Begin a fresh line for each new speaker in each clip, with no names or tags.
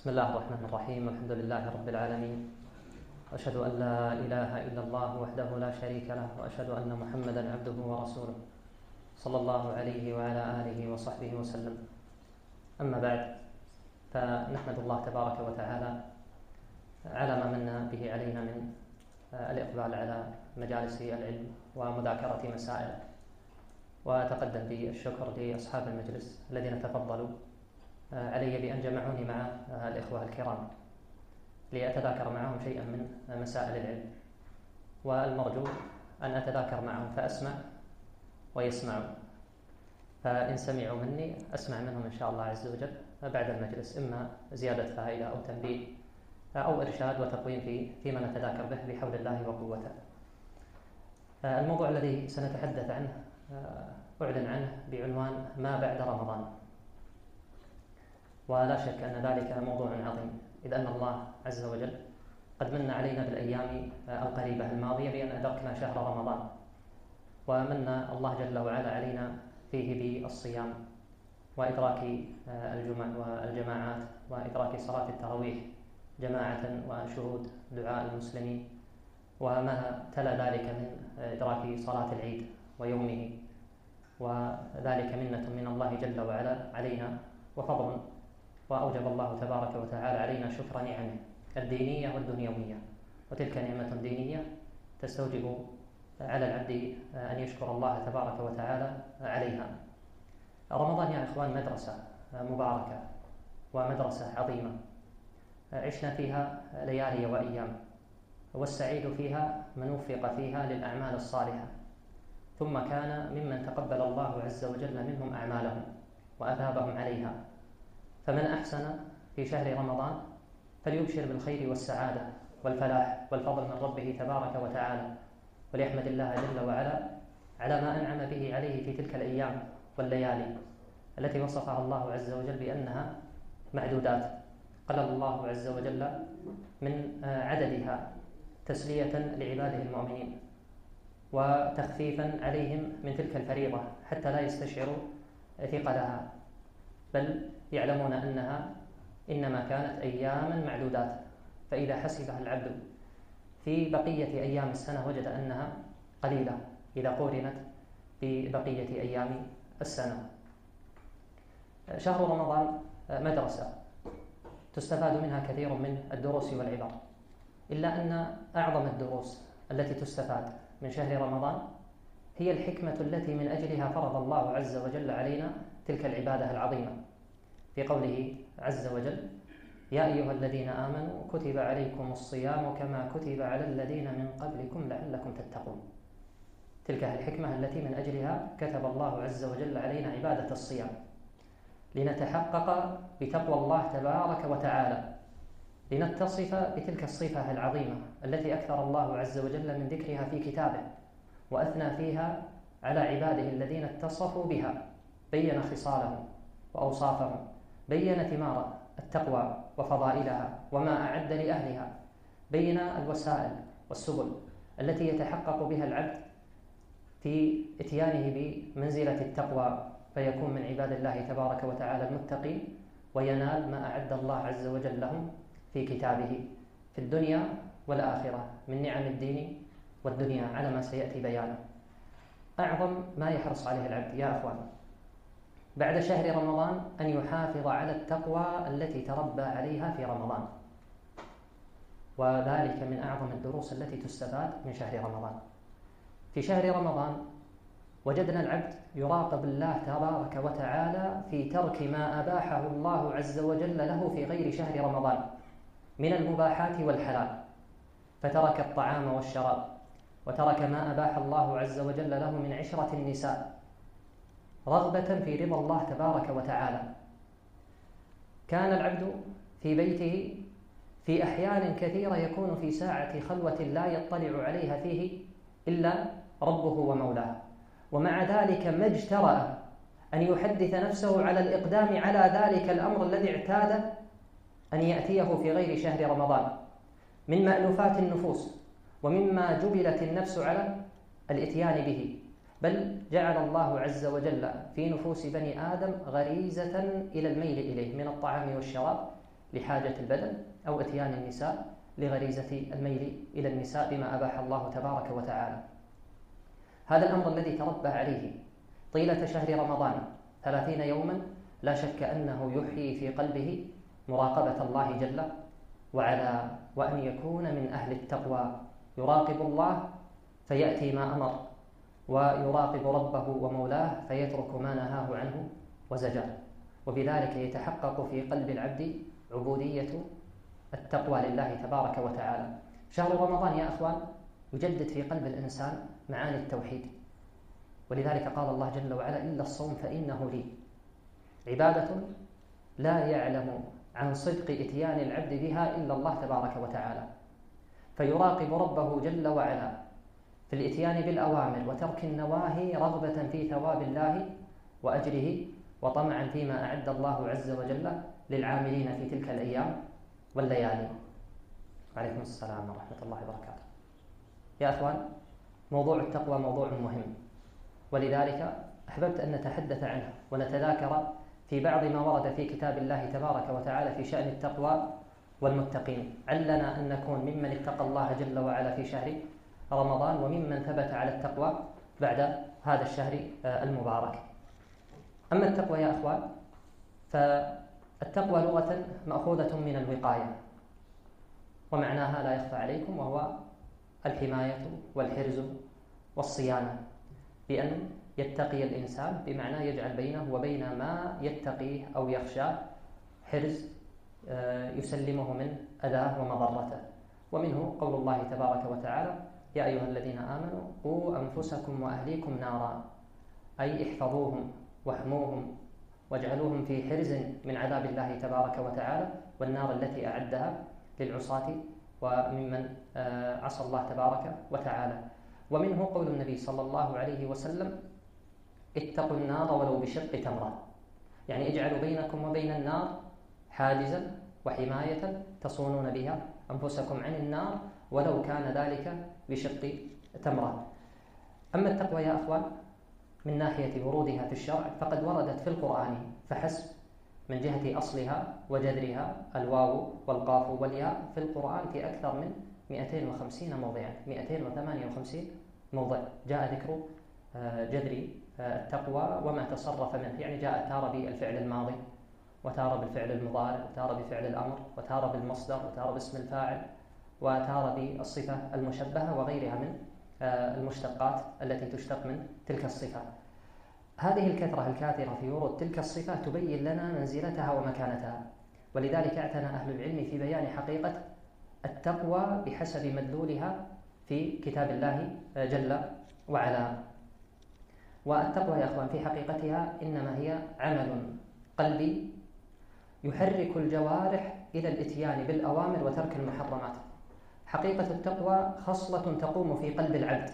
بسم الله الرحمن الرحيم. الحمد لله رب العالمين، وأشهد أن لا إله إلا الله وحده لا شريك له، وأشهد أن محمدًا عبده ورسوله صلى الله عليه وعلى آله وصحبه وسلم. أما بعد، فنحمد الله تبارك وتعالى على ما من به علينا من الإقبال على مجالس العلم ومذاكرة مسائل، وأتقدم بالشكر لأصحاب المجلس الذين تفضلوا علي بأن جمعوني مع الإخوة الكرام لأتذاكر معهم شيئا من مسائل العلم، والمرجو أن أتذاكر معهم فأسمع ويسمعون، فإن سمعوا مني أسمع منهم إن شاء الله عز وجل بعد المجلس، إما زيادة فائدة أو تنبيه أو إرشاد وتقويم فيما نتذاكر به بحول الله وقوته. الموضوع الذي سنتحدث عنه أعلن عنه بعنوان ما بعد رمضان، ولا شك أن ذلك موضوع عظيم، إذ أن الله عز وجل قد من علينا بالأيام القريبة الماضية بأن أدركنا شهر رمضان، ومن الله جل وعلا علينا فيه بالصيام وإدراك الجمع والجماعات وإدراك صلاة التراويح جماعة وشهود دعاء المسلمين، وما تلا ذلك من إدراك صلاة العيد ويومه، وذلك منة من الله جل وعلا علينا وفضل، وأوجب الله تبارك وتعالى علينا شكر نعمه الدينية والدنيوية، وتلك نعمة دينية تستوجب على العبد أن يشكر الله تبارك وتعالى عليها. رمضان يا إخوان مدرسة مباركة ومدرسة عظيمة، عشنا فيها ليالي وأيام، والسعيد فيها من وفق فيها للأعمال الصالحة، ثم كان ممن تقبل الله عز وجل منهم أعمالهم وأثابهم عليها. فمن أحسن في شهر رمضان فليبشر بالخير والسعادة والفلاح والفضل من ربه تبارك وتعالى، وليحمد الله جل وعلا على ما أنعم به عليه في تلك الأيام والليالي التي وصفها الله عز وجل بأنها معدودات، قلل الله عز وجل من عددها تسلية لعباده المؤمنين وتخفيفا عليهم من تلك الفريضة حتى لا يستشعروا ثقلها، بل يعلمون أنها إنما كانت أياما معدودات. فإذا حسبها العبد في بقية أيام السنة وجد أنها قليلة إذا قورنت ببقية أيام السنة. شهر رمضان مدرسة تستفاد منها كثير من الدروس والعبر، إلا أن أعظم الدروس التي تستفاد من شهر رمضان هي الحكمة التي من أجلها فرض الله عز وجل علينا تلك العبادة العظيمة، في قوله عز وجل: يا أيها الذين آمنوا كتب عليكم الصيام كما كتب على الذين من قبلكم لعلكم تتقون. تلك الحكمة التي من أجلها كتب الله عز وجل علينا عبادة الصيام، لنتحقق بتقوى الله تبارك وتعالى، لنتصف بتلك الصفة العظيمة التي أكثر الله عز وجل من ذكرها في كتابه، وأثنى فيها على عباده الذين اتصفوا بها، بين خصالهم وأوصافهم، بين ثمار التقوى وفضائلها وما أعد لأهلها، بين الوسائل والسبل التي يتحقق بها العبد في إتيانه بمنزلة التقوى، فيكون من عباد الله تبارك وتعالى المتقين، وينال ما أعد الله عز وجل لهم في كتابه في الدنيا والآخرة من نعم الدين والدنيا على ما سيأتي بيانه. أعظم ما يحرص عليه العبد يا أخوان بعد شهر رمضان أن يحافظ على التقوى التي تربى عليها في رمضان، وذلك من أعظم الدروس التي تستفاد من شهر رمضان. في شهر رمضان وجدنا العبد يراقب الله تبارك وتعالى في ترك ما أباحه الله عز وجل له في غير شهر رمضان من المباحات والحلال، فترك الطعام والشراب، وترك ما أباح الله عز وجل له من عشرة النساء رغبة في رضا الله تبارك وتعالى. كان العبد في بيته في أحيان كثيرة يكون في ساعة خلوة لا يطلع عليها فيه إلا ربه ومولاه، ومع ذلك ما اجترأ أن يحدث نفسه على الإقدام على ذلك الأمر الذي اعتاد أن يأتيه في غير شهر رمضان من مألوفات النفوس ومما جبلت النفس على الإتيان به، بل جعل الله عز وجل في نفوس بني آدم غريزة إلى الميل إليه من الطعام والشراب لحاجة البدن، أو إتيان النساء لغريزة الميل إلى النساء بما أباح الله تبارك وتعالى. هذا الأمر الذي تربى عليه طيلة شهر رمضان 30 يوما لا شك أنه يحيي في قلبه مراقبة الله جل وعلا، وأن يكون من أهل التقوى، يراقب الله فيأتي ما أمر، ويراقب ربه ومولاه فيترك ما نهاه عنه وزجر، وبذلك يتحقق في قلب العبد عبودية التقوى لله تبارك وتعالى. شهر رمضان يا أخوان يجدد في قلب الإنسان معاني التوحيد، ولذلك قال الله جل وعلا: إلا الصوم فإنه لي. عبادة لا يعلم عن صدق إتيان العبد بها إلا الله تبارك وتعالى، فيراقب ربه جل وعلا في الإتيان بالأوامر وترك النواهي رغبة في ثواب الله وأجره، وطمعا فيما أعد الله عز وجل للعاملين في تلك الأيام والليالي. وعليكم السلام ورحمة الله وبركاته. يا أخوان، موضوع التقوى موضوع مهم، ولذلك أحببت أن نتحدث عنه ونتذاكر في بعض ما ورد في كتاب الله تبارك وتعالى في شأن التقوى والمتقين، علنا أن نكون ممن اتقى الله جل وعلا في شهر رمضان، وممن ثبت على التقوى بعد هذا الشهر المبارك. أما التقوى يا أخوان، فالتقوى لغة مأخوذة من الوقاية، ومعناها لا يخفى عليكم، وهو الحماية والحرز والصيانة، بأن يتقي الإنسان بمعنى يجعل بينه وبين ما يتقيه أو يخشاه حرز يسلمه من أذاه ومضرته. ومنه قول الله تبارك وتعالى: يا أيها الذين آمنوا قوا أنفسكم وأهليكم نارا، أي احفظوهم واحموهم واجعلوهم في حرز من عذاب الله تبارك وتعالى، والنار التي أعدها للعصاة وممن عصى الله تبارك وتعالى. ومنه قول النبي صلى الله عليه وسلم: اتقوا النار ولو بشق تمرة، يعني اجعلوا بينكم وبين النار حاجزا وحماية تصونون بها أنفسكم عن النار ولو كان ذلك بشق تمرة. أما التقوى يا أخوان من ناحية ورودها في الشرع، فقد وردت في القرآن فحسب من جهة أصلها وجذرها، الواو والقاف والياء في القرآن في أكثر من 250 موضعا، 258 موضع جاء ذكر جذر التقوى وما تصرف منه، يعني جاء تارة بالفعل الماضي، وتارة بالفعل المضارع، وتارة بفعل الأمر، وتارة بالمصدر، وتارة باسم الفاعل، وتارة بالصفة المشبهة وغيرها من المشتقات التي تشتق من تلك الصفة. هذه الكثرة الكاثرة في ورود تلك الصفة تبين لنا منزلتها ومكانتها، ولذلك اعتنى أهل العلم في بيان حقيقة التقوى بحسب مدلولها في كتاب الله جل وعلا. والتقوى يا أخوان في حقيقتها إنما هي عمل قلبي يحرك الجوارح إلى الإتيان بالأوامر وترك المحرمات. حقيقة التقوى خصلة تقوم في قلب العبد،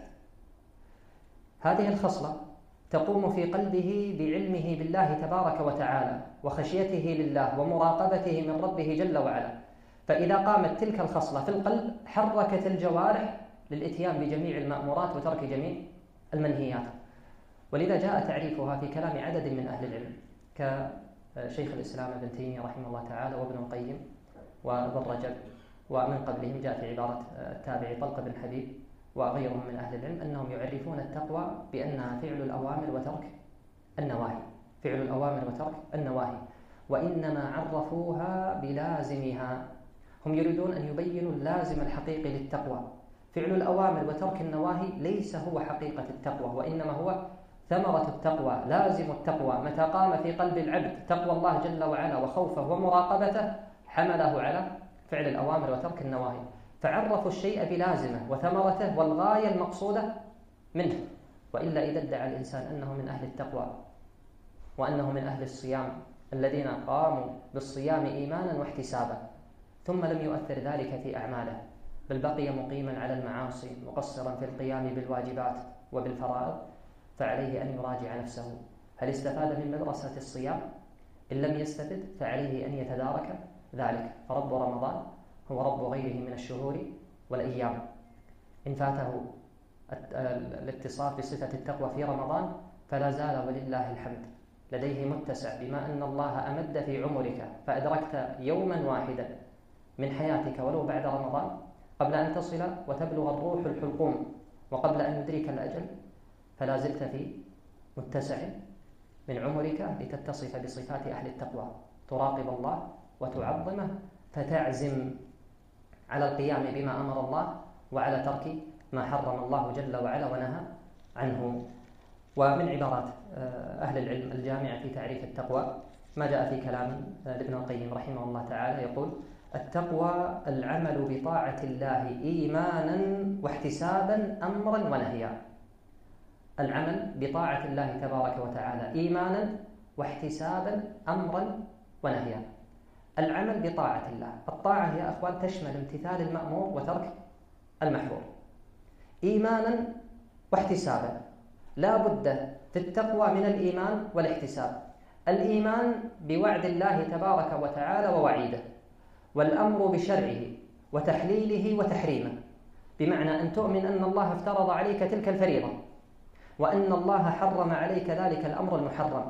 هذه الخصلة تقوم في قلبه بعلمه بالله تبارك وتعالى وخشيته لله ومراقبته من ربه جل وعلا، فإذا قامت تلك الخصلة في القلب حركت الجوارح للإتيان بجميع المأمورات وترك جميع المنهيات. ولذا جاء تعريفها في كلام عدد من أهل العلم كشيخ الإسلام ابن تيمية رحمه الله تعالى، وابن القيم، وابن رجب، ومن قبلهم جاء في عبارة التابعي طلق بن حبيب وغيرهم من أهل العلم أنهم يعرفون التقوى بأنها فعل الأوامر وترك النواهي، فعل الأوامر وترك النواهي، وإنما عرفوها بلازمها. هم يريدون أن يبينوا اللازم الحقيقي للتقوى. فعل الأوامر وترك النواهي ليس هو حقيقة التقوى، وإنما هو ثمرة التقوى، لازم التقوى. متى قام في قلب العبد تقوى الله جل وعلا وخوفه ومراقبته حمله على فعل الأوامر وترك النواهي، فعرفوا الشيء بلازمه وثمرته والغاية المقصودة منه. وإلا إذا ادعى الإنسان أنه من أهل التقوى وأنه من أهل الصيام الذين قاموا بالصيام إيمانا واحتسابا، ثم لم يؤثر ذلك في أعماله، بل بقي مقيما على المعاصي مقصرا في القيام بالواجبات وبالفرائض، فعليه أن يراجع نفسه، هل استفاد من مدرسة الصيام؟ إن لم يستفد فعليه أن يتدارك ذلك، فرب رمضان هو رب غيره من الشهور والأيام. إن فاته الاتصاف بصفة التقوى في رمضان فلا زال ولله الحمد لديه متسع، بما أن الله أمد في عمرك فأدركت يوما واحدا من حياتك ولو بعد رمضان قبل أن تصل وتبلغ الروح الحلقوم وقبل أن يدرك الأجل، فلا زلت في متسع من عمرك لتتصف بصفات أهل التقوى، تراقب الله وتعظمه، فتعزم على القيام بما أمر الله وعلى ترك ما حرم الله جل وعلا ونهى عنه. ومن عبارات أهل العلم الجامعة في تعريف التقوى ما جاء في كلام لابن القيم رحمه الله تعالى، يقول: التقوى العمل بطاعة الله إيمانا واحتسابا أمرا ونهيا. العمل بطاعة الله تبارك وتعالى إيمانا واحتسابا أمرا ونهيا. العمل بطاعة الله، الطاعة يا أخوان تشمل امتثال المأمور وترك المحظور، إيمانا واحتسابا. لا بد في التقوى من الإيمان والاحتساب. الإيمان بوعد الله تبارك وتعالى ووعيده، والأمر بشرعه وتحليله وتحريمه، بمعنى أن تؤمن أن الله افترض عليك تلك الفريضة، وأن الله حرم عليك ذلك الأمر المحرم،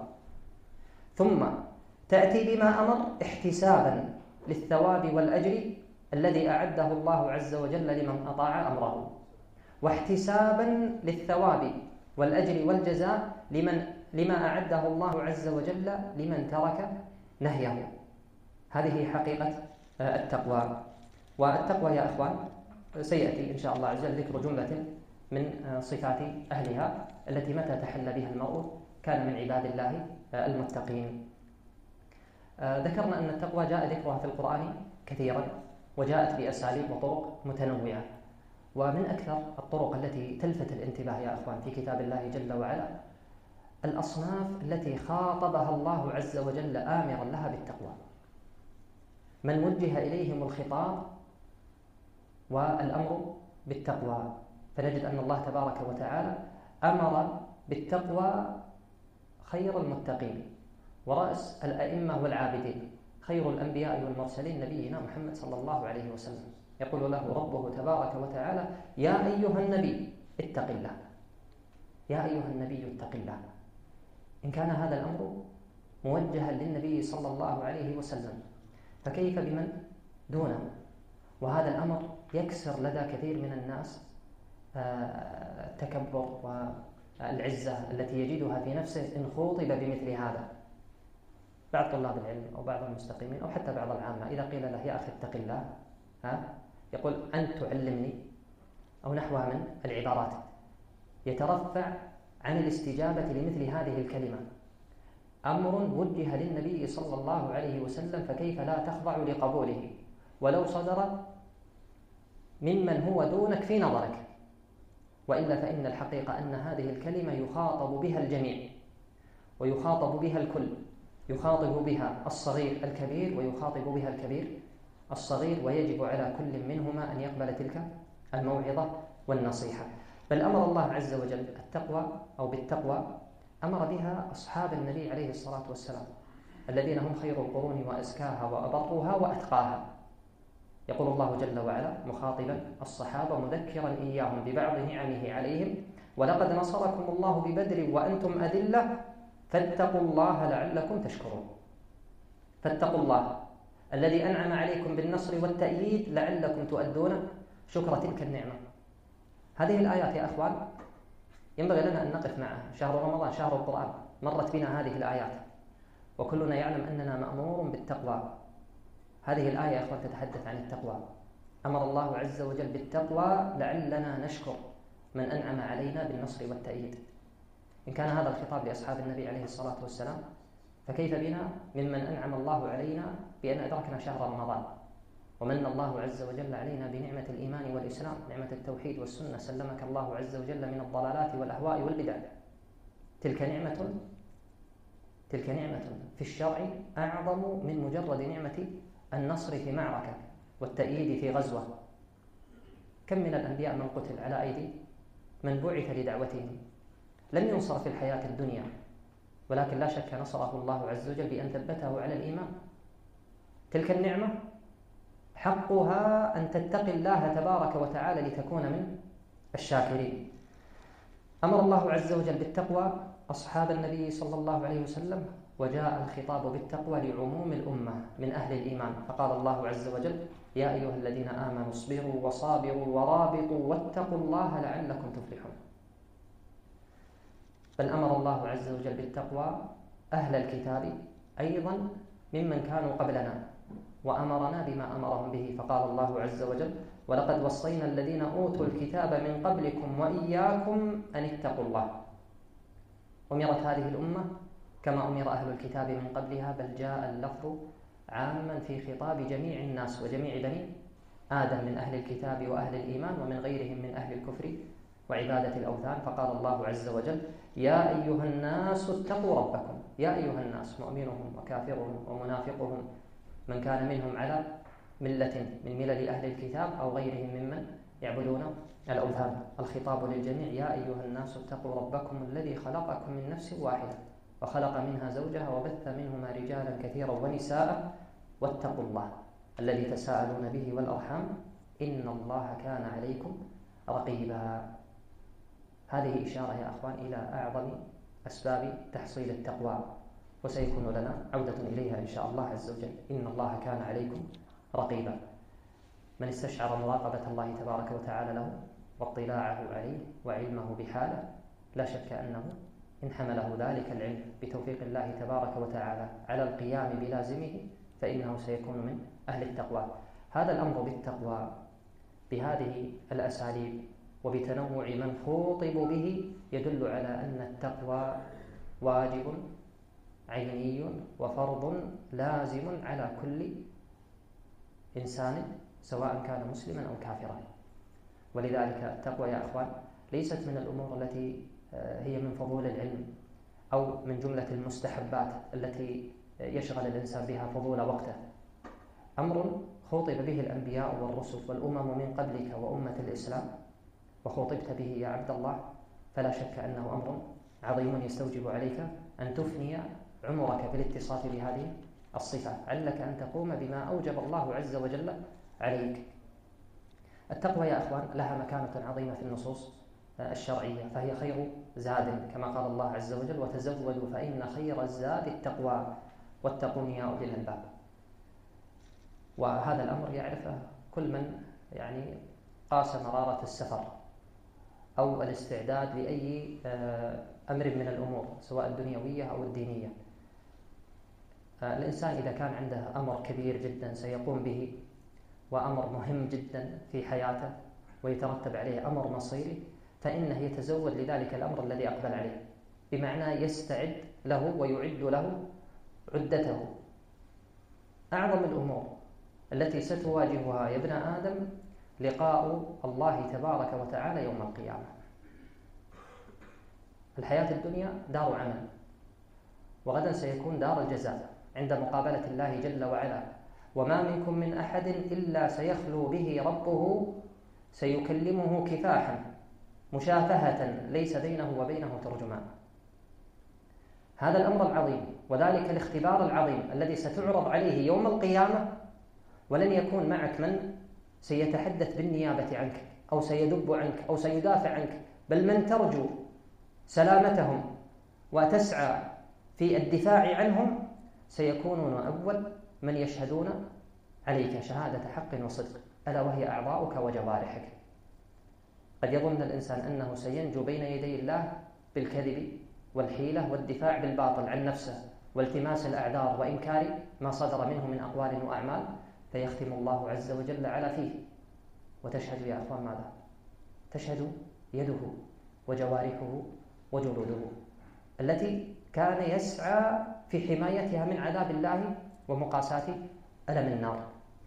ثم تأتي بما أمر احتسابا للثواب والأجر الذي أعده الله عز وجل لمن أطاع أمره، واحتسابا للثواب والأجر والجزاء لما أعده الله عز وجل لمن ترك نهيه. هذه حقيقة التقوى. والتقوى يا أخوان سيأتي إن شاء الله عز وجل ذكر جملة من صفات أهلها التي متى تحل بها المرء كان من عباد الله المتقين. ذكرنا أن التقوى جاء ذكرها في القرآن كثيرا، وجاءت بأساليب وطرق متنوعة. ومن أكثر الطرق التي تلفت الانتباه يا أخوان في كتاب الله جل وعلا الأصناف التي خاطبها الله عز وجل آمرا لها بالتقوى، من وجه إليهم الخطاب والأمر بالتقوى. فنجد أن الله تبارك وتعالى أمر بالتقوى خير المتقين ورأس الأئمة والعابدين، خير الأنبياء والمرسلين نبينا محمد صلى الله عليه وسلم، يقول له ربه تبارك وتعالى: يا أيها النبي اتق الله، يا أيها النبي اتق الله. إن كان هذا الأمر موجها للنبي صلى الله عليه وسلم فكيف بمن دونه؟ وهذا الأمر يكسر لدى كثير من الناس التكبر والعزة التي يجدها في نفسه إن خوطب بمثل هذا. بعض طلاب العلم أو بعض المستقيمين أو حتى بعض العامة إذا قيل له: يا أخي اتق الله، يقول: أنت تعلمني، أو نحوها من العبارات، يترفع عن الاستجابة لمثل هذه الكلمة. أمر وجه للنبي صلى الله عليه وسلم فكيف لا تخضع لقبوله ولو صدر ممن هو دونك في نظرك؟ وإلا فإن الحقيقة أن هذه الكلمة يخاطب بها الجميع ويخاطب بها الكل، يخاطب بها الصغير الكبير ويخاطب بها الكبير الصغير، ويجب على كل منهما أن يقبل تلك الموعظة والنصيحة. بل أمر الله عز وجل التقوى أو بالتقوى أمر بها أصحاب النبي عليه الصلاة والسلام الذين هم خير القرون وأزكاها وأبرها وأتقاها. يقول الله جل وعلا مخاطبا الصحابة مذكرا إياهم ببعض نعمه عليهم: ولقد نصركم الله ببدر وأنتم أذلة فاتقوا الله لعلكم تشكرون. فاتقوا الله الذي أنعم عليكم بالنصر والتأييد لعلكم تؤدون شكر تلك النعمة. هذه الآيات يا أخوان ينبغي لنا أن نقف معها. شهر رمضان شهر القرآن، مرت بنا هذه الآيات وكلنا يعلم أننا مأمور بالتقوى. هذه الآية يا أخوان تتحدث عن التقوى، أمر الله عز وجل بالتقوى لعلنا نشكر من أنعم علينا بالنصر والتأييد. إن كان هذا الخطاب لأصحاب النبي عليه الصلاة والسلام فكيف بنا ممن أنعم الله علينا بأن أدركنا شهر رمضان، ومن الله عز وجل علينا بنعمة الإيمان والإسلام، نعمة التوحيد والسنة، سلمك الله عز وجل من الضلالات والأهواء والبدع. تلك نعمة في الشرع أعظم من مجرد نعمة النصر في معركة والتأييد في غزوة. كم من الأنبياء من قتل على أيدي من بعث لدعوتهم، لم ينصر في الحياة الدنيا، ولكن لا شك نصره الله عز وجل بأن ثبته على الإيمان. تلك النعمة حقها أن تتقي الله تبارك وتعالى لتكون من الشاكرين. أمر الله عز وجل بالتقوى أصحاب النبي صلى الله عليه وسلم، وجاء الخطاب بالتقوى لعموم الأمة من أهل الإيمان، فقال الله عز وجل: يا أيها الذين آمنوا اصبروا وصابروا ورابطوا واتقوا الله لعلكم تفلحون. بل أمر الله عز وجل بالتقوى أهل الكتاب أيضا ممن كانوا قبلنا، وأمرنا بما أمرهم به، فقال الله عز وجل: ولقد وصينا الذين أوتوا الكتاب من قبلكم وإياكم أن اتقوا الله. أمرت هذه الأمة كما أمر أهل الكتاب من قبلها، بل جاء اللفظ عاما في خطاب جميع الناس وجميع بني آدم من أهل الكتاب وأهل الإيمان ومن غيرهم من أهل الكفر وعبادة الأوثان، فقال الله عز وجل: يا أيها الناس اتقوا ربكم. يا أيها الناس، مؤمنهم وكافرهم ومنافقهم، من كان منهم على ملة من ملل أهل الكتاب أو غيرهم ممن يعبدون الأوثان، الخطاب للجميع: يا أيها الناس اتقوا ربكم الذي خلقكم من نفس واحدة وخلق منها زوجها وبث منهما رجالا كثيرا ونساء واتقوا الله الذي تساءلون به والأرحام إن الله كان عليكم رقيبا. هذه إشارة يا أخوان إلى أعظم أسباب تحصيل التقوى، وسيكون لنا عودة إليها إن شاء الله عز وجل. إن الله كان عليكم رقيبا. من استشعر مراقبة الله تبارك وتعالى له واطلاعه عليه وعلمه بحاله، لا شك أنه إن حمله ذلك العلم بتوفيق الله تبارك وتعالى على القيام بلازمه فإنه سيكون من أهل التقوى. هذا الأمر بالتقوى بهذه الأساليب وبتنوع من خوطب به يدل على أن التقوى واجب عيني وفرض لازم على كل إنسان سواء كان مسلما أو كافرا. ولذلك التقوى يا أخوان ليست من الأمور التي هي من فضول العلم أو من جملة المستحبات التي يشغل الإنسان بها فضول وقته. أمر خوطب به الأنبياء والرسل والأمم من قبلك وأمة الإسلام، وخوطبت به يا عبد الله، فلا شك أنه أمر عظيم يستوجب عليك أن تفني عمرك في الاتصاف بهذه الصفة، علك أن تقوم بما أوجب الله عز وجل عليك. التقوى يا أخوان لها مكانة عظيمة في النصوص الشرعية، فهي خير زاد كما قال الله عز وجل: وتزودوا فإن خير الزاد التقوى واتقون يا أولي الألباب. وهذا الأمر يعرفه كل من قاس مرارة السفر أو الاستعداد لأي أمر من الأمور سواء الدنيوية أو الدينية. الإنسان إذا كان عنده أمر كبير جدا سيقوم به وأمر مهم جدا في حياته ويترتب عليه أمر مصيري، فإنه يتزود لذلك الأمر الذي أقبل عليه، بمعنى يستعد له ويعد له عدته. أعظم الأمور التي ستواجهها يا ابن آدم لقاء الله تبارك وتعالى يوم القيامة. الحياة الدنيا دار عمل، وغدا سيكون دار الجزاء عند مقابلة الله جل وعلا. وما منكم من أحد إلا سيخلو به ربه سيكلمه كفاحا مشافهة ليس بينه وبينه ترجمان. هذا الأمر العظيم وذلك الاختبار العظيم الذي ستعرض عليه يوم القيامة، ولن يكون معك من سيتحدث بالنيابة عنك أو سيدب عنك أو سيدافع عنك، بل من ترجو سلامتهم وتسعى في الدفاع عنهم سيكونون أول من يشهدون عليك شهادة حق وصدق، ألا وهي أعضاؤك وجوارحك. قد يظن الإنسان أنه سينجو بين يدي الله بالكذب والحيلة والدفاع بالباطل عن نفسه والتماس الأعذار وإنكار ما صدر منه من أقوال وأعمال، فيختم الله عز وجل على فيه، وتشهد يا أخوان ماذا؟ تشهد يده وجوارحه وجلوده التي كان يسعى في حمايتها من عذاب الله ومقاساة ألم النار.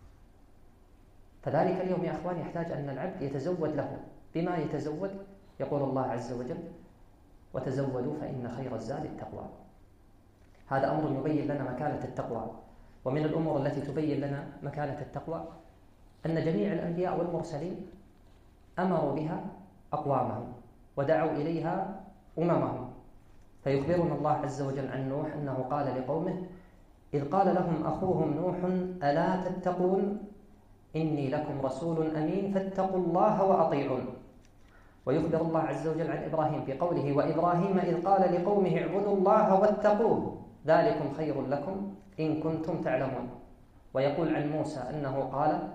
فذلك اليوم يا أخوان يحتاج أن العبد يتزود له بما يتزود. يقول الله عز وجل: وتزودوا فإن خير الزاد التقوى. هذا أمر يبين لنا مكانة التقوى. ومن الأمور التي تبين لنا مكانة التقوى أن جميع الأنبياء والمرسلين أمروا بها أقوامهم ودعوا إليها أممهم. فيخبرنا الله عز وجل عن نوح أنه قال لقومه: إذ قال لهم أخوهم نوح ألا تتقون إني لكم رسول أمين فاتقوا الله وأطيعون. ويخبر الله عز وجل عن إبراهيم في قوله: وإبراهيم إذ قال لقومه اعبدوا الله واتقوه ذلكم خير لكم إن كنتم تعلمون. ويقول عن موسى أنه قال: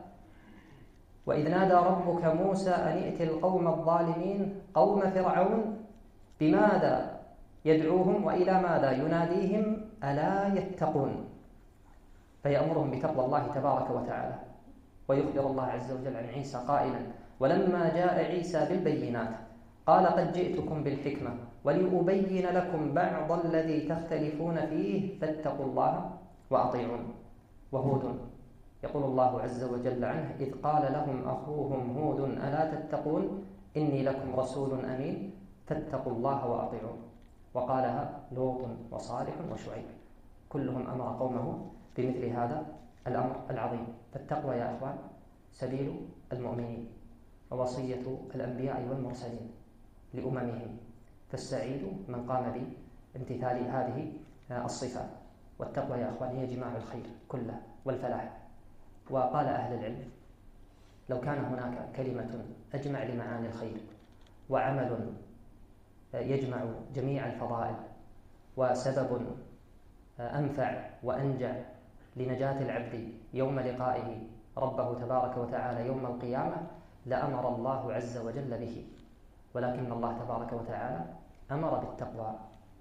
وإذ نادى ربك موسى أن ائت القوم الظالمين قوم فرعون بماذا يدعوهم وإلى ماذا يناديهم ألا يتقون، فيأمرهم بتقوى الله تبارك وتعالى. ويخبر الله عز وجل عن عيسى قائلا: ولما جاء عيسى بالبينات قال قد جئتكم بالحكمة ولأبين لكم بعض الذي تختلفون فيه فاتقوا الله وأطيعون. وهود يقول الله عز وجل عنه: إذ قال لهم أخوهم هود ألا تتقون إني لكم رسول أمين فاتقوا الله وأطيعون. وقالها لوط وصالح وشعيب، كلهم أمر قومه بمثل هذا الأمر العظيم. فالتقوى يا أخوان سبيل المؤمنين ووصية الأنبياء والمرسلين لأممهم، فالسعيد من قام بامتثال هذه الصفات. والتقوى يا أخوان هي جماع الخير كله والفلاح. وقال أهل العلم: لو كان هناك كلمة أجمع لمعاني الخير وعمل يجمع جميع الفضائل وسبب أنفع وأنجع لنجاة العبد يوم لقائه ربه تبارك وتعالى يوم القيامة لأمر الله عز وجل به، ولكن الله تبارك وتعالى أمر بالتقوى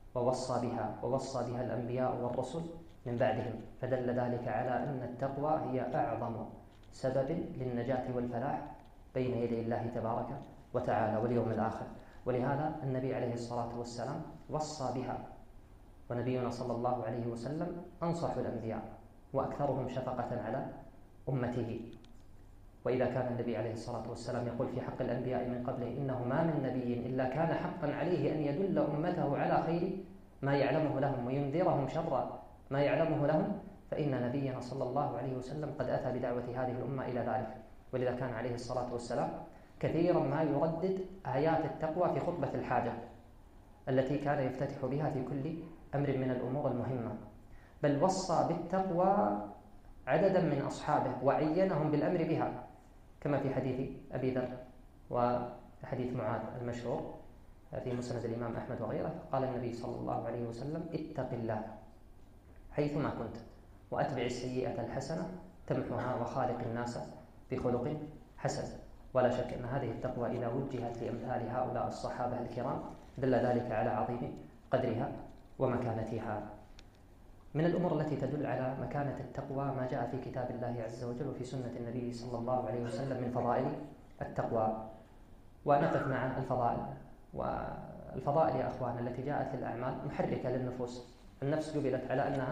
ووصى بها الأنبياء والرسل من بعدهم، فدل ذلك على أن التقوى هي أعظم سبب للنجاة والفلاح بين يدي الله تبارك وتعالى واليوم الآخر. ولهذا النبي عليه الصلاة والسلام وصى بها، ونبينا صلى الله عليه وسلم أنصح الأنبياء وأكثرهم شفقة على أمته. وإذا كان النبي عليه الصلاة والسلام يقول في حق الأنبياء من قبله إنه ما من نبي إلا كان حقا عليه أن يدل أمته على خير ما يعلمه لهم وينذرهم شر ما يعلمه لهم، فإن نبينا صلى الله عليه وسلم قد أتى بدعوة هذه الأمة إلى ذلك. ولذا كان عليه الصلاة والسلام كثيرا ما يردد آيات التقوى في خطبة الحاجة التي كان يفتتح بها في كل أمر من الأمور المهمة، بل وصى بالتقوى عددا من أصحابه وعينهم بالأمر بها، كما في حديث أبي ذر وحديث معاذ المشهور في مسند الإمام أحمد وغيره. قال النبي صلى الله عليه وسلم: اتق الله حيثما كنت وأتبع السيئة الحسنة تمحها وخالق الناس بخلق حسن. ولا شك أن هذه التقوى إذا وجهت لأمثال هؤلاء الصحابة الكرام دل ذلك على عظيم قدرها ومكانتها. من الأمور التي تدل على مكانة التقوى ما جاء في كتاب الله عز وجل وفي سنة النبي صلى الله عليه وسلم من فضائل التقوى. ونقف مع الفضائل. والفضائل يا أخوان التي جاءت للأعمال محركة للنفوس. النفس جبلت على أنها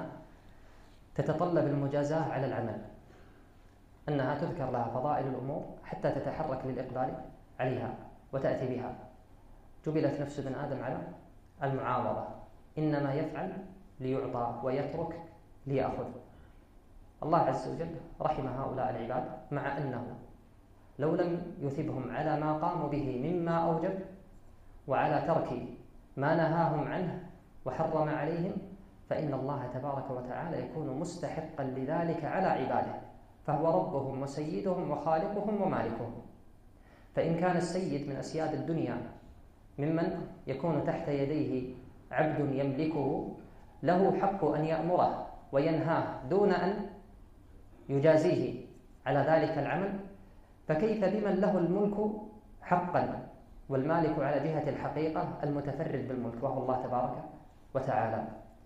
تتطلب المجازاة على العمل، أنها تذكر لها فضائل الأمور حتى تتحرك للإقبال عليها وتأتي بها. جبلت نفس ابن آدم على المعاوضة، إنما يفعل ليعطى ويترك ليأخذ. الله عز وجل رحم هؤلاء العباد مع أنه لو لم يثبهم على ما قاموا به مما أوجب وعلى ترك ما نهاهم عنه وحرم عليهم، فإن الله تبارك وتعالى يكون مستحقا لذلك على عباده، فهو ربهم وسيدهم وخالقهم ومالكهم. فإن كان السيد من أسياد الدنيا ممن يكون تحت يديه عبد يملكه له حق أن يأمره وينهاه دون أن يجازيه على ذلك العمل، فكيف بمن له الملك حقا والمالك على جهة الحقيقة المتفرد بالملك وهو الله تبارك وتعالى.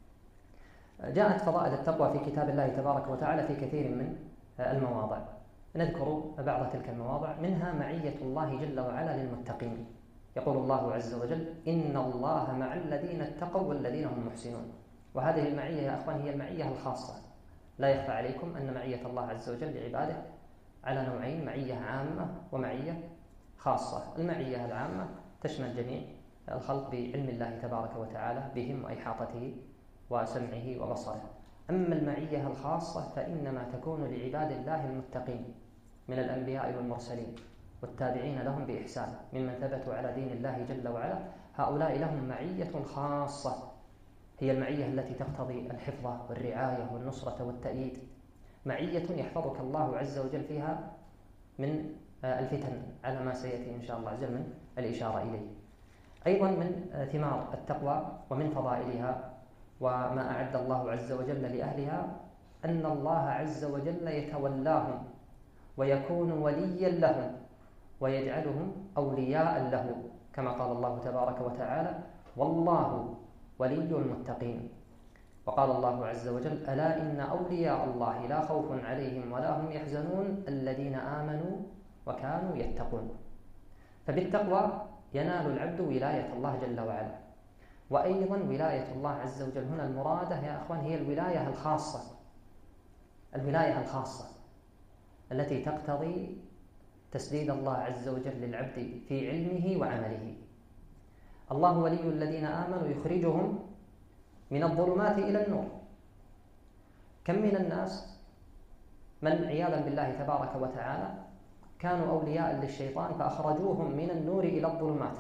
جاءت فضائل التقوى في كتاب الله تبارك وتعالى في كثير من المواضع. نذكر بعض تلك المواضع، منها معية الله جل وعلا للمتقين. يقول الله عز وجل: إن الله مع الذين اتقوا والذين هم محسنون. وهذه المعية يا أخوان هي المعية الخاصة. لا يخفى عليكم أن معية الله عز وجل لعباده على نوعين: معية عامة ومعية خاصة. المعية العامة تشمل جميع الخلق بعلم الله تبارك وتعالى بهم وإحاطته وسمعه وبصره. أما المعية الخاصة فإنما تكون لعباد الله المتقين من الأنبياء والمرسلين والتابعين لهم بإحسان ممن ثبتوا على دين الله جل وعلا. هؤلاء لهم معية خاصة، هي المعية التي تقتضي الحفظ والرعاية والنصرة والتأييد. معية يحفظك الله عز وجل فيها من الفتن على ما سيأتي إن شاء الله عز وجل من الإشارة إليه. أيضا من ثمار التقوى ومن فضائلها وما أعد الله عز وجل لأهلها أن الله عز وجل يتولاهم ويكون وليا لهم ويجعلهم أولياء له، كما قال الله تبارك وتعالى: والله ولي المتقين. وقال الله عز وجل: ألا إن أولياء الله لا خوف عليهم ولا هم يحزنون الذين آمنوا وكانوا يتقون. فبالتقوى ينال العبد ولاية الله جل وعلا. وأيضا ولاية الله عز وجل هنا المرادة يا أخوان هي الولاية الخاصة، الولاية الخاصة التي تقتضي تسديد الله عز وجل للعبد في علمه وعمله. الله ولي الذين آمنوا يخرجهم من الظلمات إلى النور. كم من الناس من عياذا بالله تبارك وتعالى كانوا أولياء للشيطان فأخرجوهم من النور إلى الظلمات.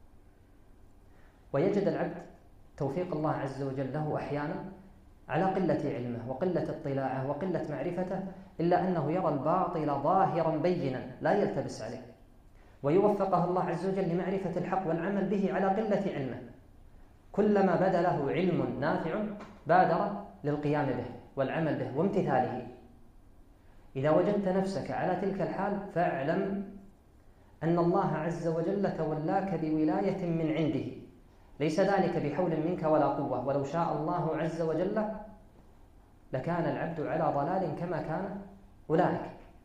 ويجد العبد توفيق الله عز وجل له أحيانا على قلة علمه وقلة اطلاعه وقلة معرفته، إلا أنه يرى الباطل ظاهرا بينا لا يلتبس عليه، ويوفقه الله عز وجل لمعرفة الحق والعمل به على قلة علمه. كلما بدا له علم نافع بادر للقيام به والعمل به وامتثاله. إذا وجدت نفسك على تلك الحال فاعلم أن الله عز وجل تولاك بولاية من عنده، ليس ذلك بحول منك ولا قوة، ولو شاء الله عز وجل لكان العبد على ضلال كما كان أولئك.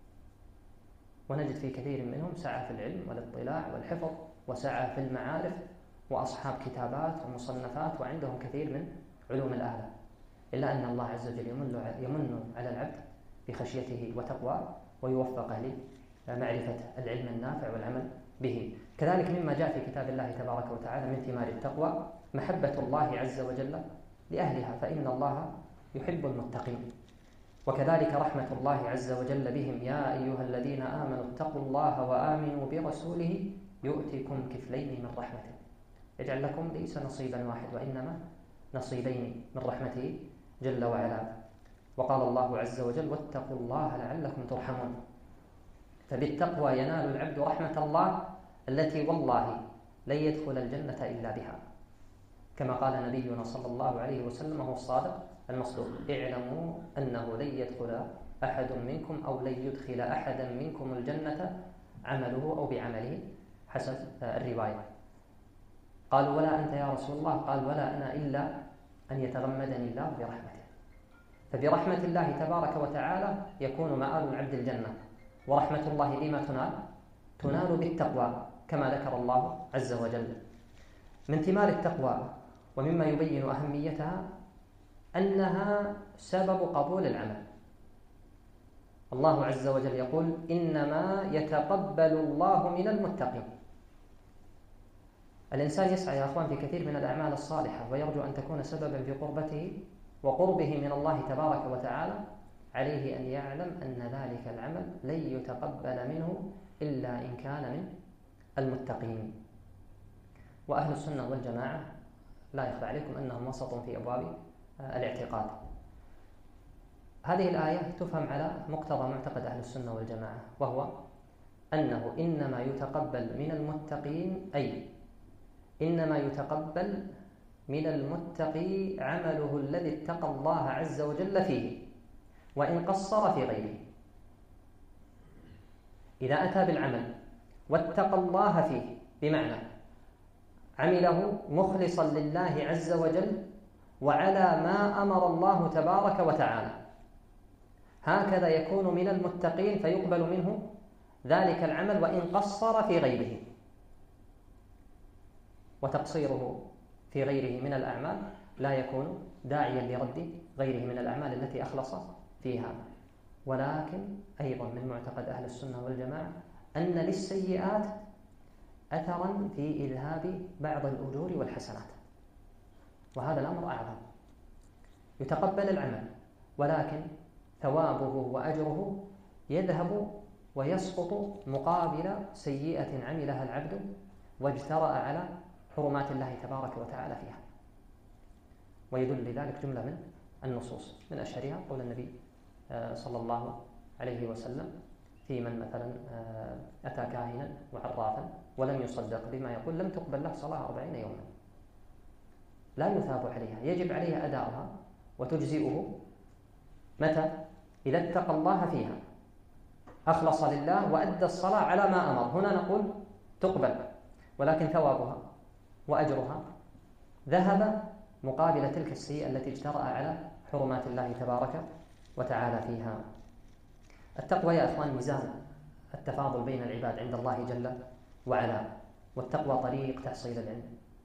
ونجد في كثير منهم سعى في العلم والاطلاع والحفظ وسعى في المعارف وأصحاب كتابات ومصنفات وعندهم كثير من علوم الآلة، إلا أن الله عز وجل يمن على العبد بخشيته وتقواه ويوفقه لمعرفة العلم النافع والعمل به. كذلك مما جاء في كتاب الله تبارك وتعالى من ثمار التقوى محبة الله عز وجل لأهلها، فإن الله يحب المتقين. وكذلك رحمة الله عز وجل بهم: يا أيها الذين آمنوا اتقوا الله وآمنوا برسوله يؤتكم كفلين من رحمته، يجعل لكم ليس نصيبا واحد وإنما نصيبين من رحمته جل وعلا. وقال الله عز وجل: واتقوا الله لعلكم ترحمون. فبالتقوى ينال العبد رحمة الله التي والله لن يدخل الجنة إلا بها، كما قال نبينا صلى الله عليه وسلم وهو الصادق المصدوق: اعلموا أنه لن يدخل أحد منكم أو لن يدخل أحدا منكم الجنة عمله أو بعمله حسب الرواية. قالوا: ولا أنت يا رسول الله؟ قال: ولا أنا إلا أن يتغمدني الله برحمته. فبرحمة الله تبارك وتعالى يكون مآل العبد الجنة. ورحمة الله بما تنال بالتقوى كما ذكر الله عز وجل. من ثمار التقوى ومما يبين أهميتها أنها سبب قبول العمل. الله عز وجل يقول: إنما يتقبل الله من المتقين. الإنسان يسعى يا أخوان في كثير من الأعمال الصالحة ويرجو أن تكون سببا في قربته وقربه من الله تبارك وتعالى، عليه أن يعلم أن ذلك العمل لن يتقبل منه إلا إن كان من المتقين. وأهل السنة والجماعة لا يخفى عليكم أنهم وسط في أبواب الاعتقاد. هذه الآية تفهم على مقتضى معتقد أهل السنة والجماعة، وهو أنه إنما يتقبل من المتقين، أي إنما يتقبل من المتقي عمله الذي اتقى الله عز وجل فيه وإن قصر في غيره. إذا أتى بالعمل واتقى الله فيه بمعنى عمله مخلصا لله عز وجل وعلى ما أمر الله تبارك وتعالى، هكذا يكون من المتقين فيقبل منه ذلك العمل وإن قصر في غيره. وتقصيره في غيره من الأعمال لا يكون داعيا لرد غيره من الأعمال التي أخلص فيها. ولكن أيضا من معتقد أهل السنة والجماعة أن للسيئات أثرا في إذهاب بعض الأجور والحسنات، وهذا الأمر أعظم. يتقبل العمل ولكن ثوابه وأجره يذهب ويسقط مقابل سيئة عملها العبد واجترأ على حرمات الله تبارك وتعالى فيها. ويدل لذلك جملة من النصوص، من أشهرها قول النبي صلى الله عليه وسلم: في من مثلا أتى كاهنا وعرافا ولم يصدق بما يقول لم تقبل له صلاة 40 يوما، لا يثاب عليها، يجب عليه أداؤها وتجزئه متى؟ إذا اتقى الله فيها، أخلص لله وأدى الصلاة على ما أمر، هنا نقول تقبل، ولكن ثوابها وأجرها ذهب مقابل تلك السيئة التي اجترأ على حرمات الله تبارك وتعالى فيها. التقوى يا أخوان ميزان التفاضل بين العباد عند الله جل وعلا، والتقوى طريق تحصيل العلم.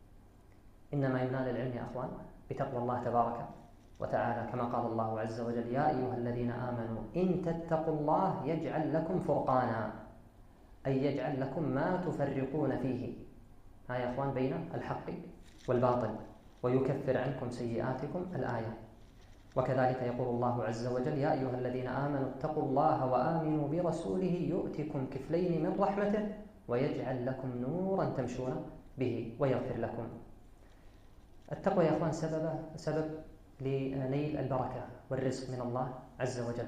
إنما ينال العلم يا أخوان بتقوى الله تبارك وتعالى، كما قال الله عز وجل: يا أيها الذين آمنوا إن تتقوا الله يجعل لكم فرقانا، أي يجعل لكم ما تفرقون فيه، ها يا أخوان، بين الحق والباطل، ويكفر عنكم سيئاتكم، الآية. وكذلك يقول الله عز وجل: يا أيها الذين آمنوا اتقوا الله وآمنوا برسوله يؤتكم كفلين من رحمته ويجعل لكم نورا تمشون به ويغفر لكم. التقوى يا أخوان سبب لنيل البركة والرزق من الله عز وجل.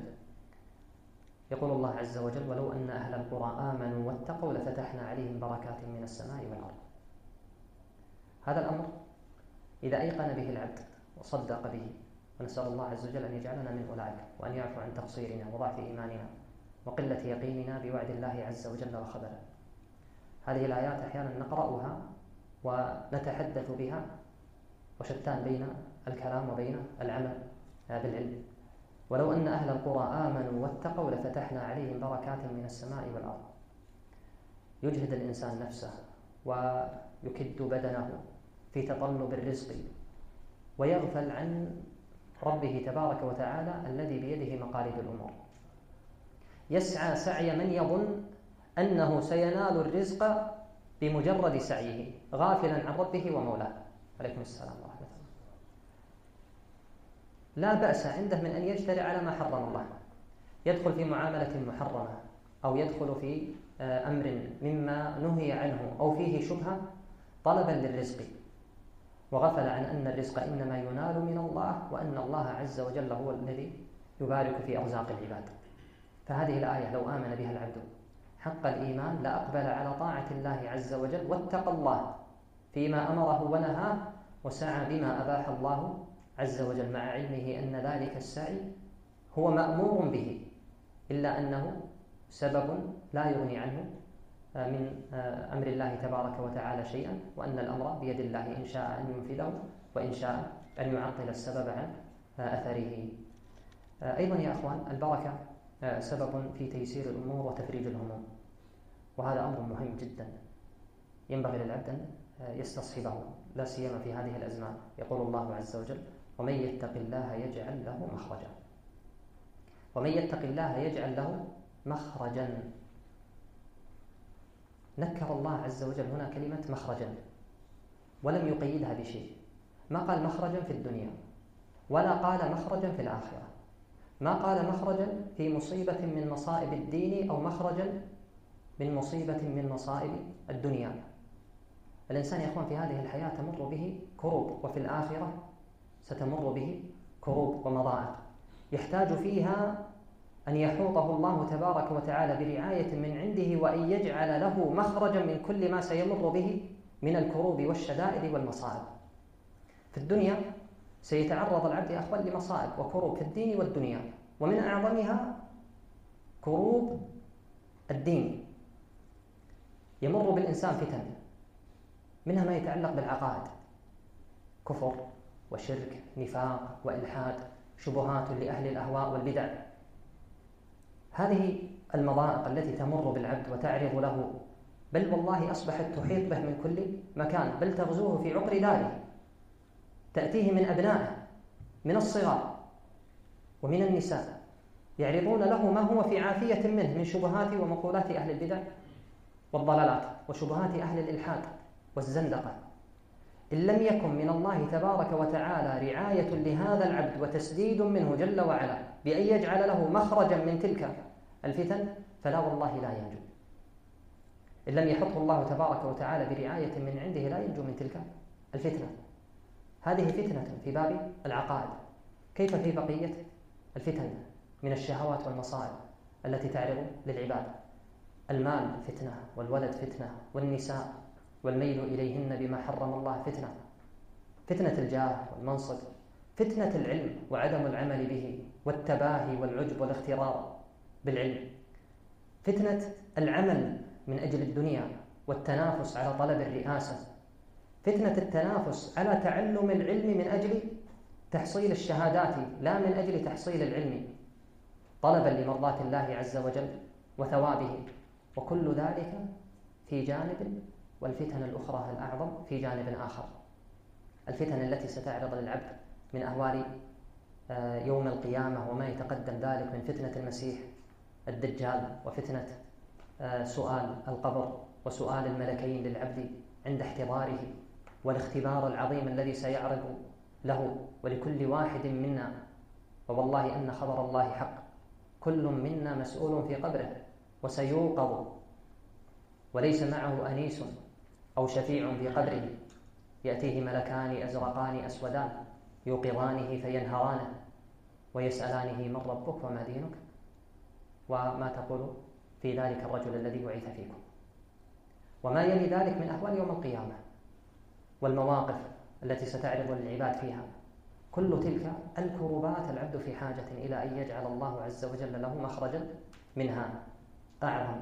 يقول الله عز وجل: ولو أن أهل القرى آمنوا واتقوا لفتحنا عليهم بركات من السماء والأرض. هذا الأمر إذا أيقن به العبد وصدق به، ونسأل الله عز وجل أن يجعلنا من أولئك، وأن يعفو عن تقصيرنا وضعف إيماننا وقلة يقيننا بوعد الله عز وجل وخبره. هذه الآيات أحيانا نقرأها ونتحدث بها، وشتان بين الكلام وبين العمل بالعلم. ولو أن أهل القرى آمنوا واتقوا لفتحنا عليهم بركات من السماء والأرض. يجهد الإنسان نفسه ويكد بدنه في تطلب الرزق، ويغفل عن ربه تبارك وتعالى الذي بيده مقاليد الأمور. يسعى سعي من يظن أنه سينال الرزق بمجرد سعيه، غافلا عن ربه ومولاه. عليكم السلام ورحمة الله. لا بأس عنده من أن يجترئ على ما حرم الله، يدخل في معاملة محرمة، أو يدخل في أمر مما نهي عنه أو فيه شبهة طلبا للرزق، وغفل عن أن الرزق إنما ينال من الله، وأن الله عز وجل هو الذي يبارك في أرزاق العباد. فهذه الآية لو آمن بها العبد حق الإيمان لأقبل على طاعة الله عز وجل، واتقى الله فيما أمره ونهاه، وسعى بما أباح الله عز وجل، مع علمه أن ذلك السعي هو مأمور به، إلا أنه سبب لا يغني عنه من أمر الله تبارك وتعالى شيئا، وأن الأمر بيد الله، إن شاء أن ينفذه وإن شاء أن يعطل السبب عن أثره. أيضا يا أخوان البركة سبب في تيسير الأمور وتفريج الهموم، وهذا أمر مهم جدا ينبغي للعبد أن يستصحبه، لا سيما في هذه الأزمان. يقول الله عز وجل: ومن يتق الله يجعل له مخرجا. ومن يتق الله يجعل له مخرجا. نكر الله عز وجل هنا كلمة مخرجا ولم يقيدها بشيء، ما قال مخرجا في الدنيا، ولا قال مخرجا في الآخرة، ما قال مخرجا في مصيبة من مصائب الدين، أو مخرجا من مصيبة من مصائب الدنيا. الإنسان يا أخوان في هذه الحياة تمر به كروب، وفي الآخرة ستمر به كروب ومضائق، يحتاج فيها أن يحوطه الله تبارك وتعالى برعاية من عنده، وأن يجعل له مخرجا من كل ما سيمر به من الكروب والشدائد والمصائب. في الدنيا سيتعرض العبد يا أخوان لمصائب وكروب في الدين والدنيا، ومن أعظمها كروب الدين. يمر بالإنسان فتن، منها ما يتعلق بالعقائد، كفر وشرك، نفاق وإلحاد، شبهات لأهل الأهواء والبدع. هذه المضائق التي تمر بالعبد وتعرض له، بل والله أصبحت تحيط به من كل مكان، بل تغزوه في عقر داره، تأتيه من أبنائه من الصغار ومن النساء، يعرضون له ما هو في عافية منه من شبهات ومقولات أهل البدع والضلالات، وشبهات أهل الإلحاد والزندقة. إن لم يكن من الله تبارك وتعالى رعاية لهذا العبد وتسديد منه جل وعلا بأن يجعل له مخرجا من تلك الفتن، فلا والله لا ينجو. إن لم يحطه الله تبارك وتعالى برعاية من عنده لا ينجو من تلك الفتنة. هذه فتنة في باب العقائد، كيف في بقية الفتن من الشهوات والمصائب التي تعرض للعباد. المال فتنة، والولد فتنة، والنساء والميل إليهن بما حرم الله فتنة، فتنة الجاه والمنصب، فتنة العلم وعدم العمل به، والتباهي والعجب والاغترار بالعلم، فتنة العمل من أجل الدنيا والتنافس على طلب الرئاسة، فتنة التنافس على تعلم العلم من أجل تحصيل الشهادات لا من أجل تحصيل العلم، طلبا لمرضاة الله عز وجل وثوابه، وكل ذلك في جانب، والفتن الأخرى الأعظم في جانب آخر، الفتن التي ستعرض للعبد من أهوال يوم القيامة وما يتقدم ذلك من فتنة المسيح الدجال، وفتنة سؤال القبر، وسؤال الملكين للعبد عند احتضاره، والاختبار العظيم الذي سيعرض له ولكل واحد منا. ووالله أن خبر الله حق، كل منا مسؤول في قبره وسيوقظ، وليس معه أنيس أو شفيع في قبره، يأتيه ملكان أزرقان أسودان يوقظانه فينهرانه ويسألانه من ربك وما دينك وما تقول في ذلك الرجل الذي بعث فيكم، وما يلي ذلك من أهوال يوم القيامة والمواقف التي ستعرض للعباد فيها. كل تلك الكربات العبد في حاجة إلى أن يجعل الله عز وجل له مخرجا منها. أعظم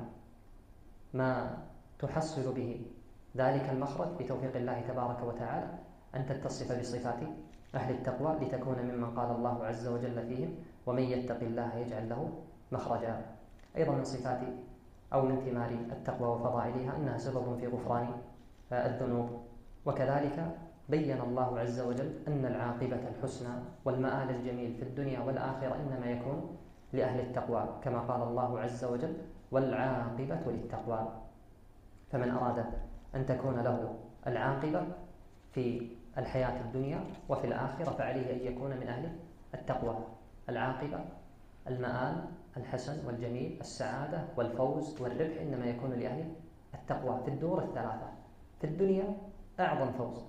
ما تحصل به ذلك المخرج بتوفيق الله تبارك وتعالى أن تتصف بصفات أهل التقوى، لتكون ممن قال الله عز وجل فيهم: ومن يتق الله يجعل له مخرجا. أيضا من صفات أو من ثمار التقوى وفضائلها أنها سبب في غفران الذنوب. وكذلك بين الله عز وجل أن العاقبة الحسنى والمآل الجميل في الدنيا والآخرة إنما يكون لأهل التقوى، كما قال الله عز وجل: والعاقبة للتقوى. فمن أراد أن تكون له العاقبة في الحياة الدنيا وفي الآخرة فعليه أن يكون من أهل التقوى. العاقبة، المآل الحسن والجميل، السعادة والفوز والربح إنما يكون لأهل التقوى في الدور الثلاثة. في الدنيا أعظم فوز،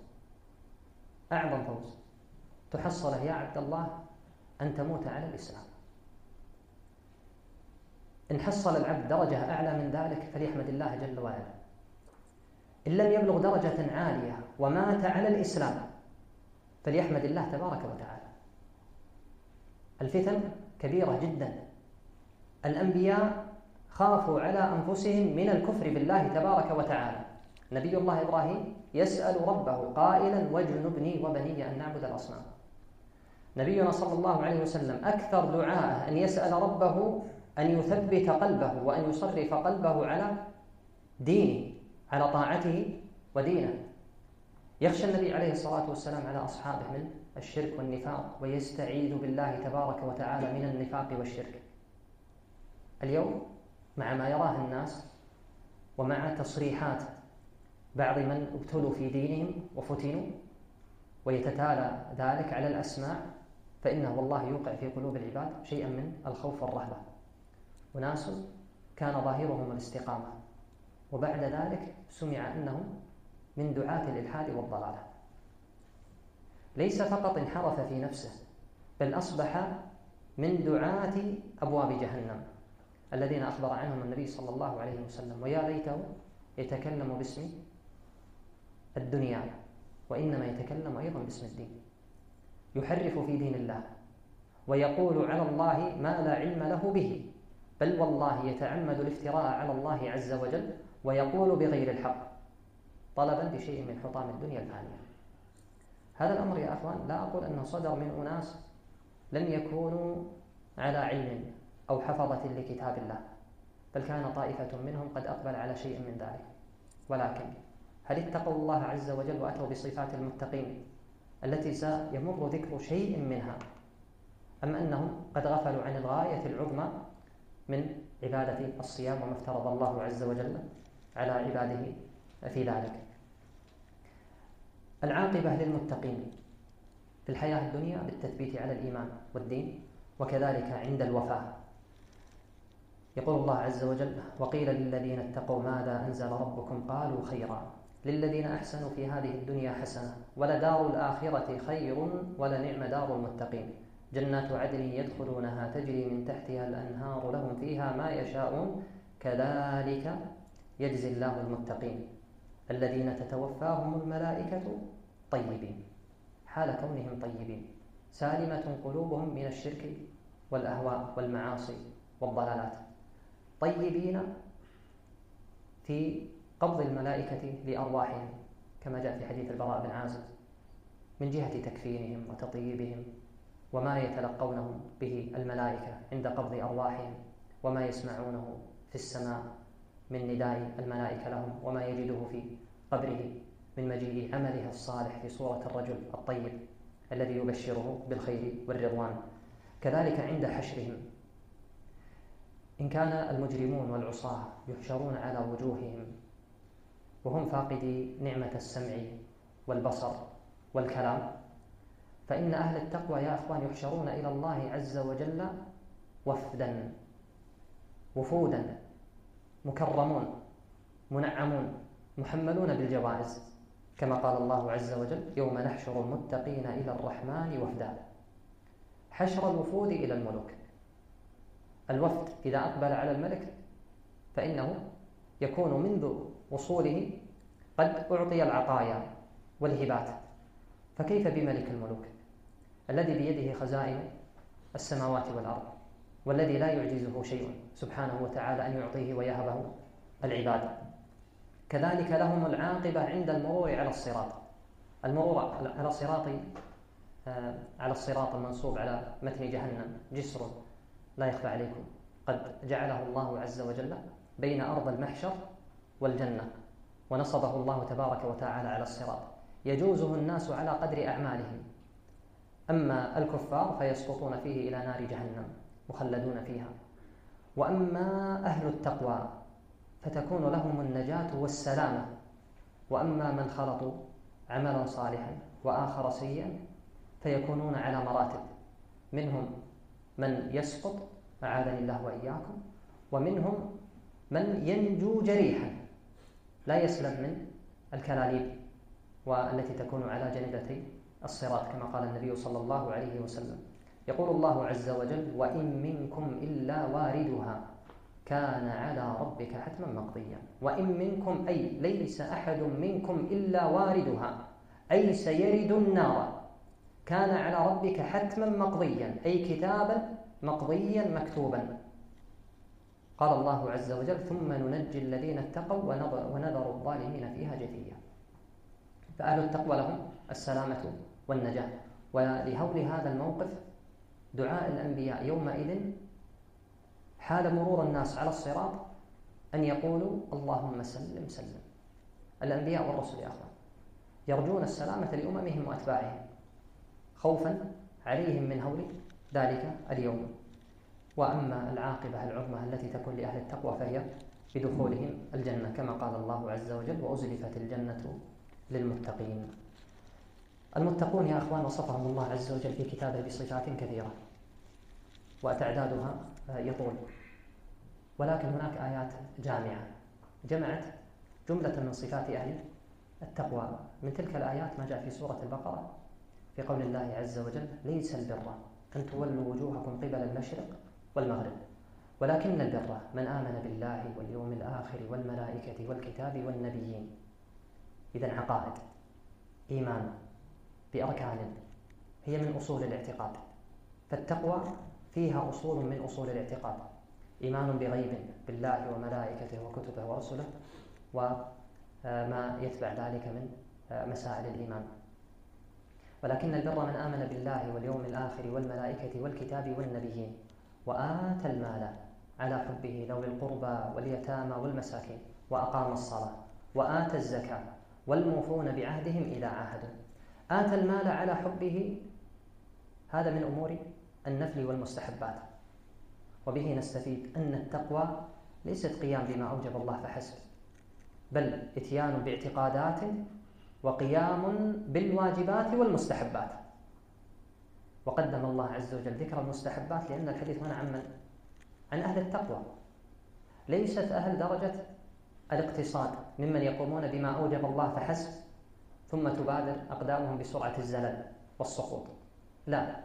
أعظم فوز تحصله يا عبد الله أن تموت على الإسلام. إن حصل العبد درجة أعلى من ذلك فليحمد الله جل وعلا. إن لم يبلغ درجة عالية ومات على الإسلام فليحمد الله تبارك وتعالى. الفتن كبيرة جدا. الأنبياء خافوا على أنفسهم من الكفر بالله تبارك وتعالى. نبي الله إبراهيم يسأل ربه قائلا: واجنبني وبني أن نعبد الأصنام. نبينا صلى الله عليه وسلم أكثر دعاءه أن يسأل ربه أن يثبت قلبه وأن يصرف قلبه على دينه، على طاعته ودينه. يخشى النبي عليه الصلاة والسلام على أصحابه من الشرك والنفاق، ويستعيذ بالله تبارك وتعالى من النفاق والشرك. اليوم مع ما يراه الناس ومع تصريحات بعض من ابتلوا في دينهم وفتنوا ويتتالى ذلك على الأسماع، فإنه والله يوقع في قلوب العباد شيئا من الخوف والرهبة. وناس كان ظاهرهم الاستقامة وبعد ذلك سمع أنهم من دعاة الإلحاد والضلالة. ليس فقط انحرف في نفسه، بل أصبح من دعاة أبواب جهنم الذين أخبر عنهم النبي صلى الله عليه وسلم: ويا ليته يتكلم باسم الدنيا وإنما يتكلم أيضا باسم الدين. يحرف في دين الله ويقول على الله ما لا علم له به، بل والله يتعمد الافتراء على الله عز وجل ويقول بغير الحق طلبا بشيء من حطام الدنيا الفانية. هذا الأمر يا أخوان لا أقول أنه صدر من أناس لم يكونوا على علم أو حفظة لكتاب الله، بل كان طائفة منهم قد أقبل على شيء من ذلك. ولكن هل اتقوا الله عز وجل وأتوا بصفات المتقين التي سيمر ذكر شيء منها، أم أنهم قد غفلوا عن الغاية العظمى من عبادة الصيام وما افترض الله عز وجل على عباده في ذلك؟ العاقبة للمتقين في الحياة الدنيا بالتثبيت على الإيمان والدين، وكذلك عند الوفاة. يقول الله عز وجل: وقيل للذين اتقوا ماذا أنزل ربكم قالوا خيرا للذين أحسنوا في هذه الدنيا حسنة ولدار الآخرة خير ولنعم دار المتقين جنات عدن يدخلونها تجري من تحتها الأنهار لهم فيها ما يشاءون كذلك يجزي الله المتقين الذين تتوفاهم الملائكة طيبين، حال كونهم طيبين، سالمة قلوبهم من الشرك والأهواء والمعاصي والضلالات، طيبين في قبض الملائكة لأرواحهم كما جاء في حديث البراء بن عازب من جهة تكفينهم وتطييبهم وما يتلقونه به الملائكة عند قبض أرواحهم وما يسمعونه في السماء من نداء الملائكة لهم وما يجده في قبره من مجيء عمله الصالح في صورة الرجل الطيب الذي يبشره بالخير والرضوان. كذلك عند حشرهم إن كان المجرمون والعصاة يحشرون على وجوههم وهم فاقدي نعمة السمع والبصر والكلام، فإن أهل التقوى يا أخوان يحشرون إلى الله عز وجل وفدا وفودا مكرمون منعمون محملون بالجوائز، كما قال الله عز وجل يوم نحشر المتقين إلى الرحمن وفدا. حشر الوفود إلى الملوك، الوفد إذا أقبل على الملك فإنه يكون منذ وصوله قد أعطي العطايا والهبات، فكيف بملك الملوك الذي بيده خزائن السماوات والأرض والذي لا يعجزه شيء سبحانه وتعالى أن يعطيه ويهبه العباد. كذلك لهم العاقبة عند المرور على الصراط، المرور على الصراط المنصوب على متن جهنم جسر لا يخفى عليكم قد جعله الله عز وجل بين أرض المحشر والجنة، ونصبه الله تبارك وتعالى على الصراط يجوزه الناس على قدر أعمالهم، أما الكفار فيسقطون فيه إلى نار جهنم مخلدون فيها. وأما أهل التقوى فتكون لهم النجاة والسلامة، وأما من خلطوا عملا صالحا وآخر سيئا فيكونون على مراتب، منهم من يسقط أعاذني الله وإياكم، ومنهم من ينجو جريحا لا يسلم من الكلاليب والتي تكون على جانبتي الصراط، كما قال النبي صلى الله عليه وسلم. يقول الله عز وجل وإن منكم إلا واردها كان على ربك حتما مقضيا. وإن منكم أي ليس أحد منكم إلا واردها أي سيرد النار، كان على ربك حتما مقضيا أي كتابا مقضيا مكتوبا. قال الله عز وجل ثم ننجي الذين اتقوا ونذر الظالمين فيها جثيا. فأهل التقوى لهم السلامة والنجاة. ولهول هذا الموقف دعاء الأنبياء يومئذ حال مرور الناس على الصراط أن يقولوا اللهم سلم سلم. الأنبياء والرسل يا أخوان يرجون السلامة لأممهم وأتباعهم خوفا عليهم من هول ذلك اليوم. وأما العاقبة العظمى التي تكون لأهل التقوى فهي بدخولهم الجنة، كما قال الله عز وجل وأزلفت الجنة للمتقين. المتقون يا أخوان وصفهم الله عز وجل في كتابه بصفات كثيرة وتعدادها يطول، ولكن هناك آيات جامعة جمعت جملة من صفات أهل التقوى. من تلك الآيات ما جاء في سورة البقرة في قول الله عز وجل ليس البر أن تولوا وجوهكم قبل المشرق والمغرب ولكن البر من آمن بالله واليوم الآخر والملائكة والكتاب والنبيين. إذن عقائد إيمان بأركان هي من أصول الاعتقاد، فالتقوى فيها أصول من أصول الاعتقاد، إيمان بغيب بالله وملائكته وكتبه ورسله وما يتبع ذلك من مسائل الإيمان. ولكن البر من آمن بالله واليوم الآخر والملائكة والكتاب والنبيين وآتى المال على حبه ذوي القربى واليتامى والمساكين وأقام الصلاة وآتى الزكاة والموفون بعهدهم إذا عاهدوا. آتى المال على حبه هذا من أمور النفل والمستحبات، وبه نستفيد أن التقوى ليست قيام بما أوجب الله فحسب، بل إتيان باعتقادات وقيام بالواجبات والمستحبات. وقدم الله عز وجل ذكر المستحبات لأن الحديث هنا عن أهل التقوى، ليست أهل درجة الاقتصاد ممن يقومون بما أوجب الله فحسب ثم تبادر أقدامهم بسرعة الزلل والسقوط، لا،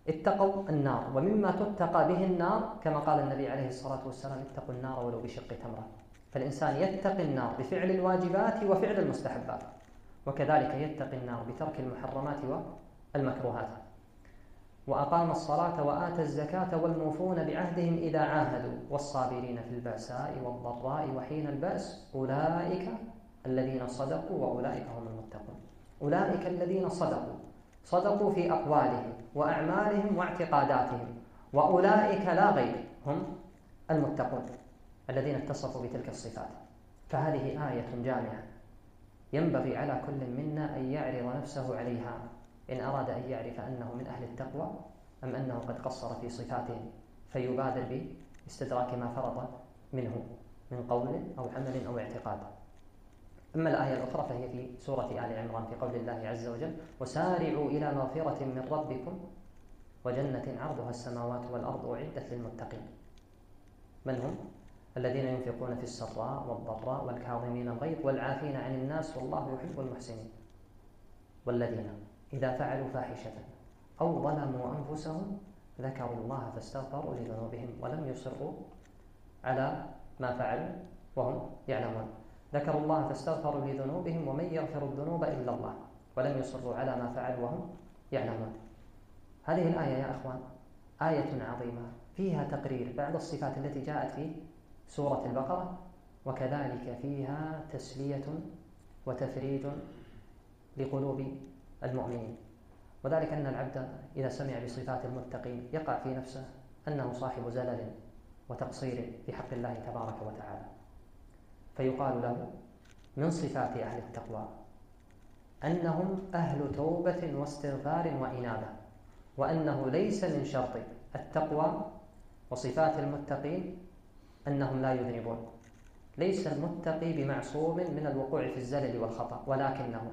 اتقوا النار، ومما تتقى به النار كما قال النبي عليه الصلاة والسلام: اتقوا النار ولو بشق تمرة. فالإنسان يتقي النار بفعل الواجبات وفعل المستحبات، وكذلك يتقي النار بترك المحرمات والمكروهات. وأقام الصلاة وآتى الزكاة والموفون بعهدهم إذا عاهدوا والصابرين في البأساء والضراء وحين البأس أولئك الذين صدقوا وأولئك هم المتقون. أولئك الذين صدقوا في أقوالهم وأعمالهم واعتقاداتهم، وأولئك لا غير هم المتقون الذين اتصفوا بتلك الصفات. فهذه آية جامعة ينبغي على كل منا أن يعرض نفسه عليها إن أراد أن يعرف أنه من أهل التقوى أم أنه قد قصر في صفاته، فيبادر باستدراك ما فرط منه من قول أو عمل أو اعتقاد. أما الآية الأخرى فهي في سورة آل عمران في قول الله عز وجل: وسارعوا إلى مغفرة من ربكم وجنة عرضها السماوات والأرض أعدت للمتقين. من هم؟ الذين ينفقون في السراء والضراء والكاظمين الغيظ والعافين عن الناس والله يحب المحسنين، والذين إذا فعلوا فاحشة أو ظلموا أنفسهم ذكروا الله فاستغفروا لذنوبهم ولم يصروا على ما فعلوا وهم يعلمون. ذكروا الله فاستغفروا لذنوبهم ومن يغفر الذنوب إلا الله ولم يصروا على ما فعلوا وهم يعلمون. هذه الآية يا أخوان آية عظيمة فيها تقرير بعض الصفات التي جاءت في سورة البقرة، وكذلك فيها تسلية وتفريج لقلوب المؤمنين. وذلك أن العبد إذا سمع بصفات المتقين يقع في نفسه أنه صاحب زلل وتقصير في حق الله تبارك وتعالى، فيقال له من صفات أهل التقوى أنهم أهل توبة واستغفار وإنابة، وأنه ليس من شرط التقوى وصفات المتقين أنهم لا يذنبون. ليس المتقي بمعصوم من الوقوع في الزلل والخطأ، ولكنه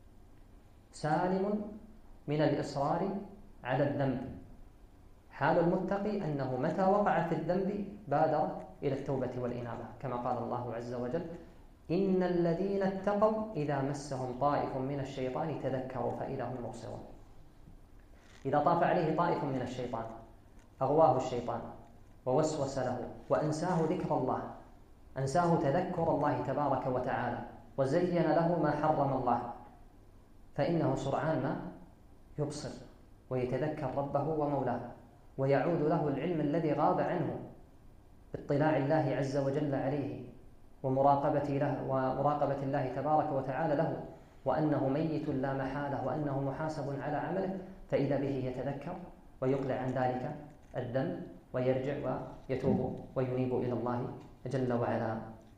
سالم من الإصرار على الذنب. حال المتقي أنه متى وقع في الذنب بادر إلى التوبة والإنابة، كما قال الله عز وجل: إن الذين اتقوا إذا مسهم طائف من الشيطان تذكروا فإذا هم مبصرون. إذا طاف عليه طائف من الشيطان أغواه الشيطان ووسوس له وأنساه ذكر الله، أنساه تذكر الله تبارك وتعالى وزين له ما حرم الله، فإنه سرعان ما يبصر ويتذكر ربه ومولاه، ويعود له العلم الذي غاب عنه باطلاع الله عز وجل عليه ومراقبة الله تبارك وتعالى له، وأنه ميت لا محالة وأنه محاسب على عمله، فإذا به يتذكر ويقلع عن ذلك الذنب ويرجع ويتوب وينيب إلى الله جل وعلا.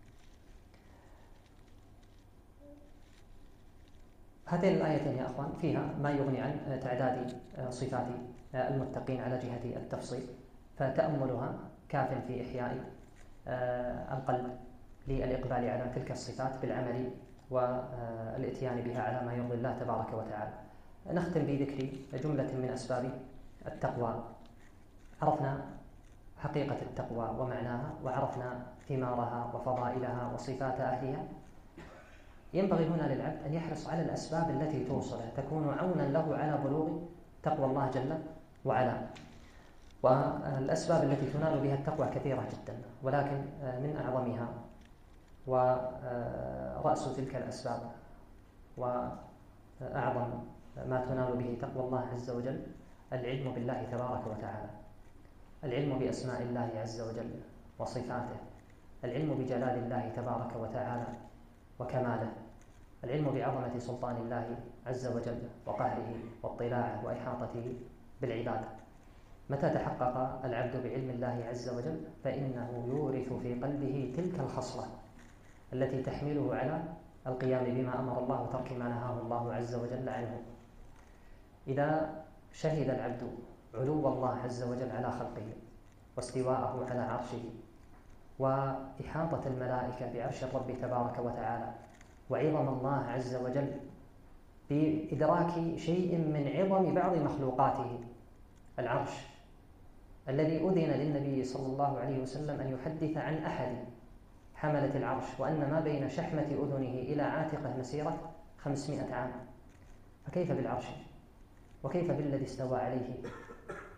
هاتين الآيتين يا أخوان فيها ما يغني عن تعداد صفات المتقين على جهة التفصيل، فتأملها كاف في إحياء القلب للإقبال على تلك الصفات بالعمل والإتيان بها على ما يرضي الله تبارك وتعالى. نختم بذكر جملة من أسباب التقوى. عرفنا حقيقة التقوى ومعناها، وعرفنا ثمارها وفضائلها وصفات أهلها. ينبغي هنا للعبد أن يحرص على الأسباب التي توصله تكون عونا له على بلوغ تقوى الله جل وعلا. والأسباب التي تنال بها التقوى كثيرة جدا، ولكن من أعظمها ورأس تلك الأسباب وأعظم ما تنال به تقوى الله عز وجل العلم بالله تبارك وتعالى، العلم بأسماء الله عز وجل وصفاته، العلم بجلال الله تبارك وتعالى وكماله، العلم بعظمة سلطان الله عز وجل وقهره واطلاعه وإحاطته بالعباد. متى تحقق العبد بعلم الله عز وجل فإنه يورث في قلبه تلك الخصلة التي تحمله على القيام بما أمر الله وترك ما نهاه الله عز وجل عنه. إذا شهد العبد علو الله عز وجل على خلقه واستواءه على عرشه وإحاطة الملائكة بعرش الرب تبارك وتعالى وعظم الله عز وجل بإدراك شيء من عظم بعض مخلوقاته، العرش الذي أذن للنبي صلى الله عليه وسلم أن يحدث عن أحد حملة العرش وأن ما بين شحمة أذنه إلى عاتقه مسيرة 500 عام، فكيف بالعرش؟ وكيف بالذي استوى عليه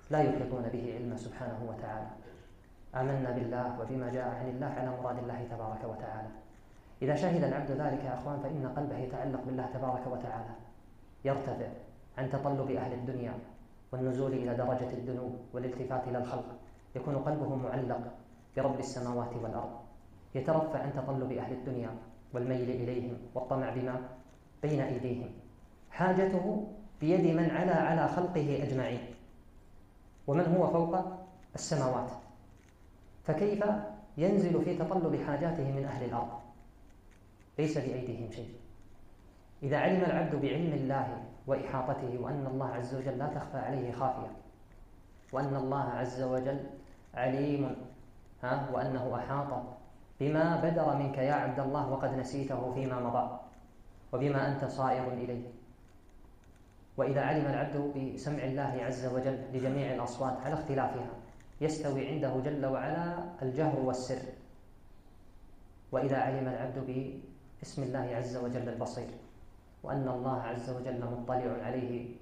لا يحيطون به علما سبحانه وتعالى. آمنا بالله وبما جاء عن الله على مراد الله تبارك وتعالى. إذا شهد العبد ذلك يا أخوان فإن قلبه يتعلق بالله تبارك وتعالى، يرتفع عن تطلب أهل الدنيا والنزول إلى درجة الدنو والالتفات إلى الخلق، يكون قلبه معلق برب السماوات والأرض، يترفع عن تطلب أهل الدنيا والميل إليهم والطمع بما بين أيديهم. حاجته بيد من على خلقه أجمعين، ومن هو فوق السماوات، فكيف ينزل في تطلب حاجاته من أهل الأرض؟ ليس بأيديهم شيء. إذا علم العبد بعلم الله وإحاطته وأن الله عز وجل لا تخفى عليه خافية، وأن الله عز وجل عليم وأنه أحاط بما بدر منك يا عبد الله وقد نسيته فيما مضى وبما أنت صائر إليه. وإذا علم العبد بسمع الله عز وجل لجميع الأصوات على اختلافها، يستوي عنده جل وعلا الجهر والسر. وإذا علم العبد باسم الله عز وجل البصير، وأن الله عز وجل مطلع عليه،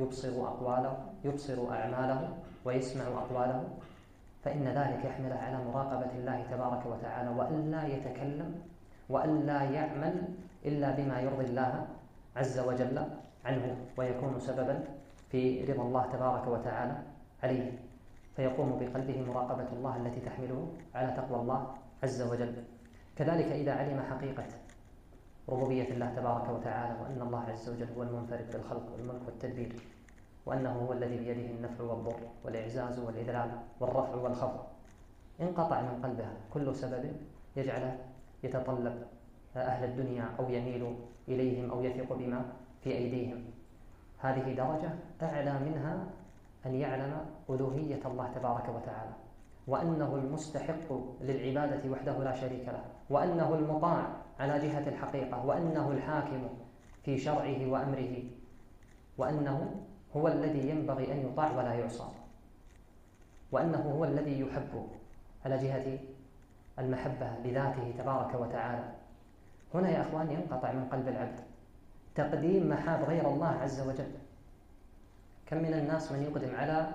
يبصر أعماله ويسمع أقواله، فإن ذلك يحمله على مراقبة الله تبارك وتعالى، وأن لا يتكلم وأن لا يعمل إلا بما يرضي الله عز وجل عنه، ويكون سببا في رضا الله تبارك وتعالى عليه، فيقوم بقلبه مراقبة الله التي تحمله على تقوى الله عز وجل. كذلك إذا علم حقيقة ربوبية الله تبارك وتعالى، وأن الله عز وجل هو المنفرد بالخلق والملك والتدبير، وأنه هو الذي بيده النفع والضر والإعزاز والإذلال والرفع والخفض، انقطع من قلبه كل سبب يجعله يتطلب أهل الدنيا أو يميل إليهم أو يثق بما في أيديهم. هذه درجة أعلى منها أن يعلم ألوهية الله تبارك وتعالى، وأنه المستحق للعبادة وحده لا شريك له، وأنه المطاع على جهة الحقيقة، وأنه الحاكم في شرعه وأمره، وأنه هو الذي ينبغي أن يطاع ولا يعصى، وأنه هو الذي يحب على جهة المحبة لذاته تبارك وتعالى. هنا يا أخوان ينقطع من قلب العبد تقديم محاب غير الله عز وجل. كم من الناس من يقدم على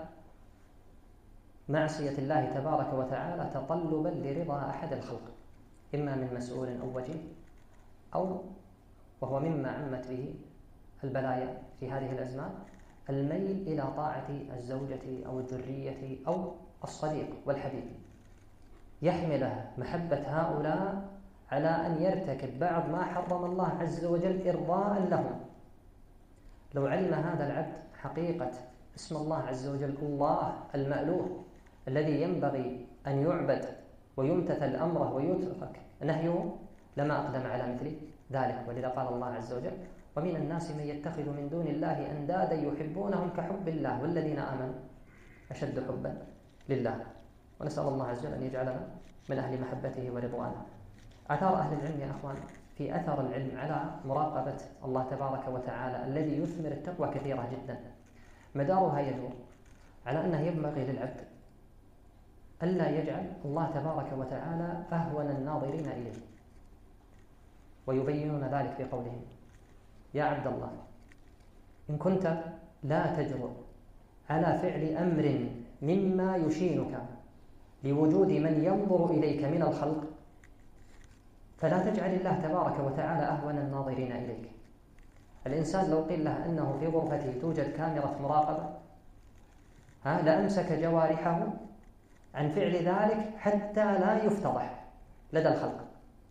معصية الله تبارك وتعالى تطلبا لرضا أحد الخلق، إما من مسؤول أو وجيه، أو وهو مما عمت به البلايا في هذه الأزمان، الميل إلى طاعة الزوجة أو الذرية أو الصديق والحبيب، يحمله محبة هؤلاء على أن يرتكب بعض ما حرم الله عز وجل إرضاء لهم. لو علم هذا العبد حقيقة اسم الله عز وجل الله المألوه الذي ينبغي أن يعبد ويمتثل أمره ويترك نهيه، لما أقدم على مثل ذلك. ولذا قال الله عز وجل: ومن الناس من يتخذ من دون الله أندادا يحبونهم كحب الله والذين آمنوا أشد حبا لله. ونسأل الله عز وجل أن يجعلنا من أهل محبته ورضوانه. آثار أهل العلم يا أخوان في أثر العلم على مراقبة الله تبارك وتعالى الذي يثمر التقوى كثيرة جدا. مدارها يدور على أنه ينبغي للعبد ألا يجعل الله تبارك وتعالى أهون الناظرين إليه، ويبينون ذلك في قولهم: يا عبد الله، إن كنت لا تجرؤ على فعل أمر مما يشينك لوجود من ينظر إليك من الخلق، فلا تجعل الله تبارك وتعالى أهون الناظرين إليك. الإنسان لو قيل له أنه في غرفته توجد كاميرا مراقبة لأمسك جوارحه عن فعل ذلك حتى لا يفتضح لدى الخلق.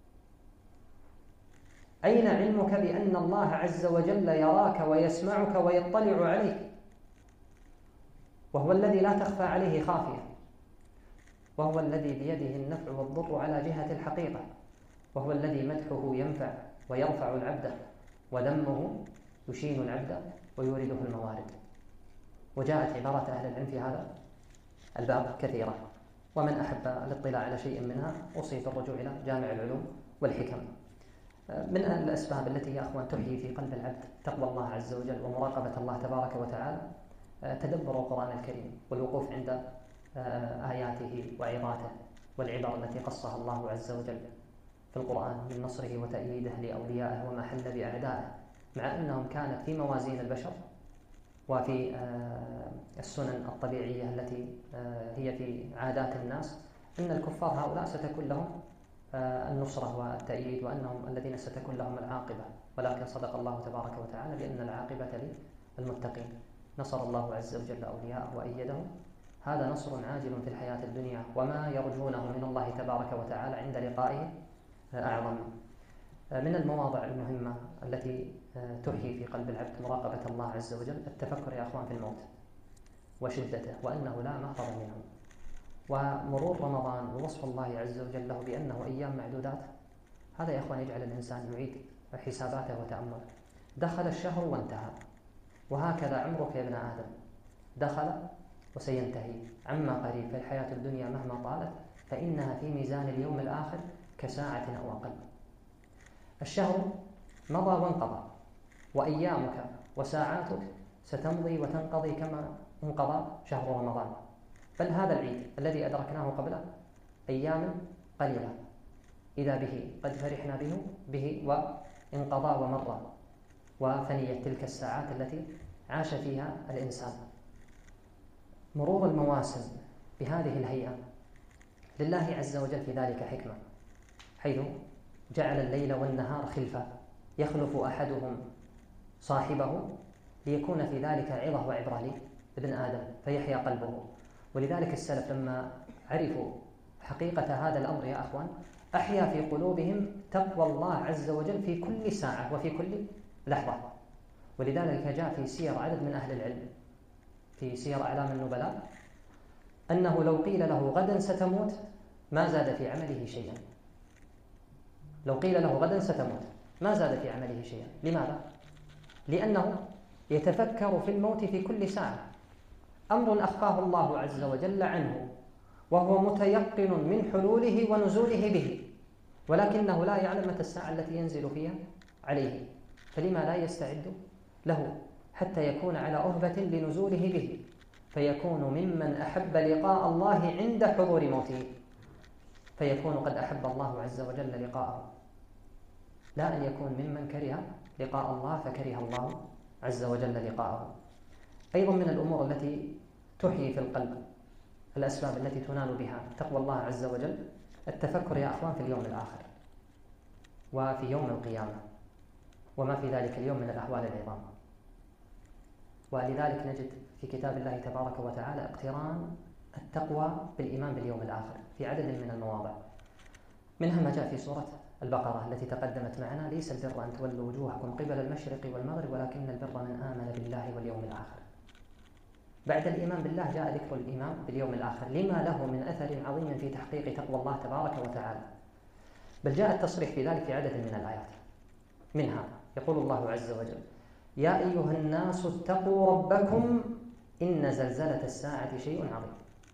أين علمك بأن الله عز وجل يراك ويسمعك ويطلع عليك، وهو الذي لا تخفى عليه خافية، وهو الذي بيده النفع والضر على جهة الحقيقة، وهو الذي مدحه ينفع ويرفع العبد، وذمه يشين العبد ويورده الموارد. وجاءت عبارات أهل العلم في هذا الباب كثيرة، ومن أحب الاطلاع على شيء منها أوصي بالرجوع إلى جامع العلوم والحكم. من الأسباب التي يا أخوان تحيي في قلب العبد تقوى الله عز وجل ومراقبة الله تبارك وتعالى تدبر القرآن الكريم والوقوف عند آياته وعظاته والعبر التي قصها الله عز وجل في القرآن من نصره وتأييده لأوليائه وما حل بأعدائه، مع أنهم كانت في موازين البشر وفي السنن الطبيعية التي هي في عادات الناس، أن الكفار هؤلاء ستكون لهم النصرة والتأييد، وأنهم الذين ستكون لهم العاقبة. ولكن صدق الله تبارك وتعالى بأن العاقبة للمتقين. نصر الله عز وجل أولياءه وأيدهم. هذا نصر عاجل في الحياة الدنيا، وما يرجونه من الله تبارك وتعالى عند لقائه أعظم. من المواضع المهمة التي تحيي في قلب العبد مراقبة الله عز وجل التفكر يا أخوان في الموت وشدته، وأنه لا مهرب منه. ومرور رمضان ووصف الله عز وجل له بأنه أيام معدودات، هذا يا أخوان يجعل الإنسان يعيد حساباته وتأمله. دخل الشهر وانتهى، وهكذا عمرك يا ابن آدم، دخل وسينتهي. عما قريب، في الحياة الدنيا مهما طالت فإنها في ميزان اليوم الآخر كساعة أو أقل. الشهر مضى وانقضى، وأيامك وساعاتك ستمضي وتنقضي كما انقضى شهر رمضان. بل هذا العيد الذي أدركناه قبل أيام قليلة إذا به قد فرحنا به وانقضى ومر، وفنيت تلك الساعات التي عاش فيها الإنسان. مرور المواسم بهذه الهيئة لله عز وجل في ذلك حكمة، حيث جعل الليل والنهار خلفة يخلف أحدهم صاحبه ليكون في ذلك عظة وعبرة لابن آدم فيحيا قلبه. ولذلك السلف لما عرفوا حقيقة هذا الأمر يا أخوان أحيا في قلوبهم تقوى الله عز وجل في كل ساعة وفي كل لحظة. ولذلك جاء في سير عدد من أهل العلم في سير أعلام النبلاء أنه لو قيل له غدا ستموت ما زاد في عمله شيئا. لو قيل له غدا ستموت ما زاد في عمله شيئا. لماذا؟ لأنه يتفكر في الموت في كل ساعة، أمر أخفاه الله عز وجل عنه، وهو متيقن من حلوله ونزوله به، ولكنه لا يعلم متى الساعة التي ينزل فيها عليه. فلما لا يستعد له حتى يكون على أهبة لنزوله به، فيكون ممن أحب لقاء الله عند حضور موته، فيكون قد أحب الله عز وجل لقاءه، لا أن يكون ممن كره لقاء الله فكره الله عز وجل لقاءه. أيضا من الأمور التي تحيي في القلب الأسباب التي تنال بها تقوى الله عز وجل التفكر يا أخوان في اليوم الآخر وفي يوم القيامة وما في ذلك اليوم من الأحوال العظام. ولذلك نجد في كتاب الله تبارك وتعالى اقتران التقوى بالإيمان باليوم الآخر في عدد من المواضع، منها ما جاء في سورة البقرة التي تقدمت معنا: ليس البر أن تولوا وجوهكم قبل المشرق والمغرب ولكن البر من آمن بالله واليوم الآخر. بعد الإيمان بالله جاء ذكر الإيمان باليوم الآخر لما له من أثر عظيم في تحقيق تقوى الله تبارك وتعالى. بل جاء التصريح في ذلك في عدد من الآيات، منها يقول الله عز وجل: يا أيها الناس اتقوا ربكم إن زلزلة الساعة شيء عظيم.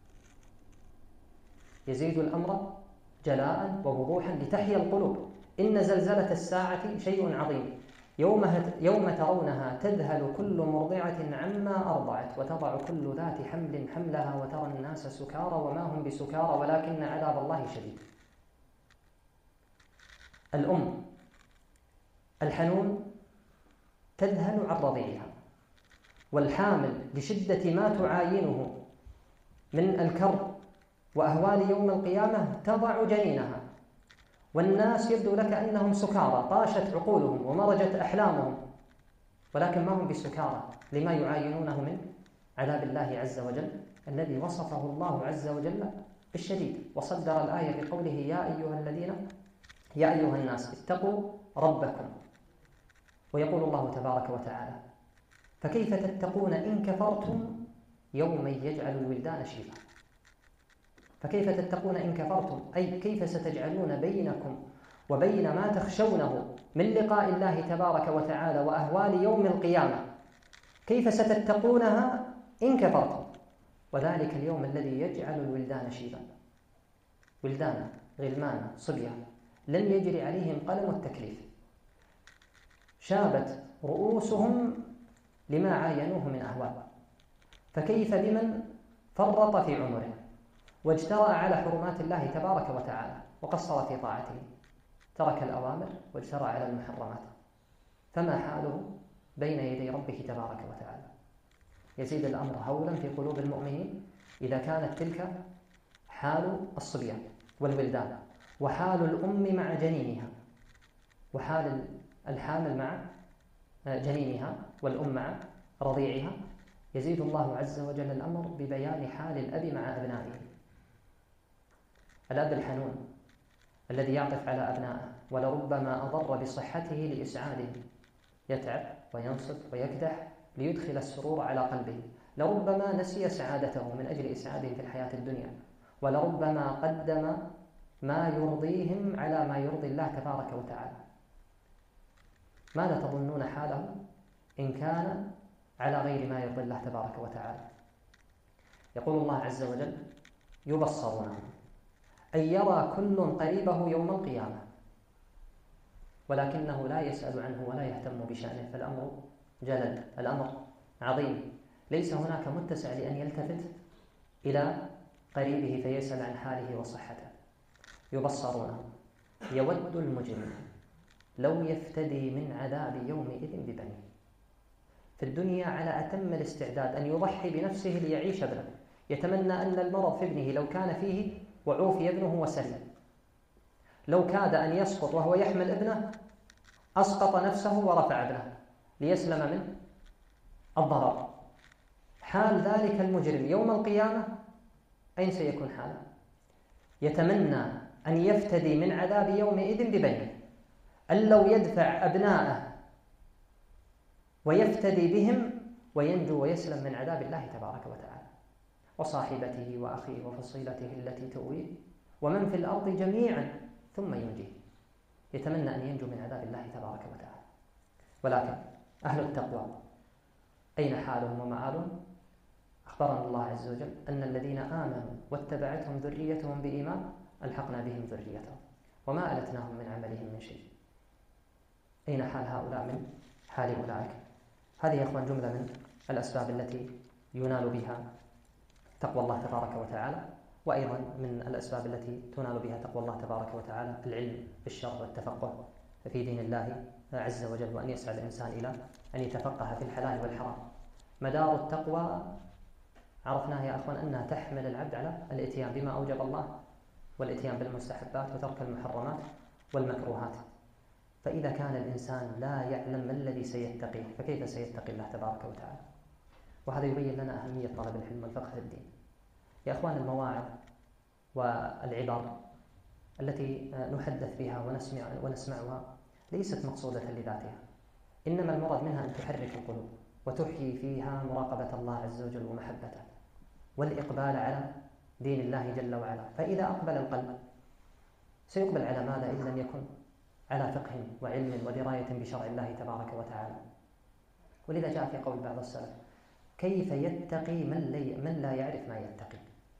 يزيد الأمر جلاء ووضوحا لتحيا القلوب. إن زلزلة الساعة شيء عظيم يوم ترونها تذهل كل مرضعة عما أرضعت وتضع كل ذات حمل حملها وترى الناس سكارى وما هم بسكارى ولكن عذاب الله شديد. الأم الحنون تذهل عن رضيعها، والحامل لشدة ما تعاينه من الكرب وأهوال يوم القيامة تضع جنينها، والناس يبدو لك أنهم سكارى، طاشت عقولهم ومرجت أحلامهم، ولكن ما هم بسكارى لما يعاينونه من عذاب الله عز وجل الذي وصفه الله عز وجل بالشديد، وصدر الآية بقوله: يا أيها الناس اتقوا ربكم. ويقول الله تبارك وتعالى: فكيف تتقون إن كفرتم يوما يجعل الولدان شيبا. فكيف تتقون إن كفرتم، أي كيف ستجعلون بينكم وبين ما تخشونه من لقاء الله تبارك وتعالى وأهوال يوم القيامة، كيف ستتقونها إن كفرتم؟ وذلك اليوم الذي يجعل الولدان شيبا، ولدان غلمان صبية لم يجري عليهم قلم التكليف، شابت رؤوسهم لما عاينوه من أهوال. فكيف بمن فرط في عمره واجترأ على حرمات الله تبارك وتعالى وقصر في طاعته، ترك الأوامر واجترأ على المحرمات، فما حاله بين يدي ربه تبارك وتعالى؟ يزيد الأمر هولا في قلوب المؤمنين إذا كانت تلك حال الصبيان والولدان، وحال الأم مع جنينها، وحال الحامل مع جنينها، والأم مع رضيعها. يزيد الله عز وجل الأمر ببيان حال الأب مع أبنائه. الأب الحنون الذي يعطف على أبنائه، ولربما أضر بصحته لإسعاده، يتعب وينصف ويكدح ليدخل السرور على قلبه، لربما نسي سعادته من أجل إسعاده في الحياة الدنيا، ولربما قدم ما يرضيهم على ما يرضي الله تبارك وتعالى. ماذا تظنون حاله إن كان على غير ما يرضي الله تبارك وتعالى؟ يقول الله عز وجل: يبصرونهم، أي يرى كل قريبه يوم القيامة، ولكنه لا يسأل عنه ولا يهتم بشأنه، فالأمر جلل، الأمر عظيم، ليس هناك متسع لأن يلتفت إلى قريبه فيسأل عن حاله وصحته. يبصرونه، يود المجرم لو يفتدي من عذاب يومئذ ببنيه. في الدنيا على أتم الاستعداد أن يضحي بنفسه ليعيش ابنه، يتمنى أن المرض في ابنه لو كان فيه وعوفي ابنه وسلم، لو كاد أن يسقط وهو يحمل ابنه أسقط نفسه ورفع ابنه ليسلم من الضرر. حال ذلك المجرم يوم القيامة أين سيكون حاله؟ يتمنى أن يفتدي من عذاب يومئذ ببنيه، أن لو يدفع أبناءه ويفتدي بهم وينجو ويسلم من عذاب الله تبارك وتعالى، وصاحبته وأخيه وفصيلته التي تؤويه ومن في الأرض جميعا ثم ينجيه. يتمنى أن ينجو من عذاب الله تبارك وتعالى. ولكن أهل التقوى أين حالهم ومآلهم؟ أخبرنا الله عز وجل أن الذين آمنوا واتبعتهم ذريتهم بإيمان ألحقنا بهم ذريتهم وما ألتناهم من عملهم من شيء. أين حال هؤلاء من حال أولئك؟ هذه يا أخوان جملة من الأسباب التي ينال بها تقوى الله تبارك وتعالى، وأيضا من الأسباب التي تنال بها تقوى الله تبارك وتعالى العلم بالشرع والتفقه في دين الله عز وجل، وأن يسعى الإنسان إلى أن يتفقه في الحلال والحرام. مدار التقوى عرفناها يا أخوان أنها تحمل العبد على الإتيان بما أوجب الله، والإتيان بالمستحبات، وترك المحرمات والمكروهات. فإذا كان الإنسان لا يعلم ما الذي سيتقيه فكيف سيتقي الله تبارك وتعالى؟ وهذا يبين لنا أهمية طلب العلم والفقه في الدين. يا أخوان، المواعظ والعبر التي نحدث بها ونسمعها ليست مقصودة لذاتها، إنما المراد منها أن تحرك القلوب وتحيي فيها مراقبة الله عز وجل ومحبته والإقبال على دين الله جل وعلا. فإذا أقبل القلب سيقبل على ماذا إن لم يكن على فقه وعلم ودراية بشرع الله تبارك وتعالى. ولذا جاء في قول بعض السلف: كيف يتقي من لا يعرف ما يتقي؟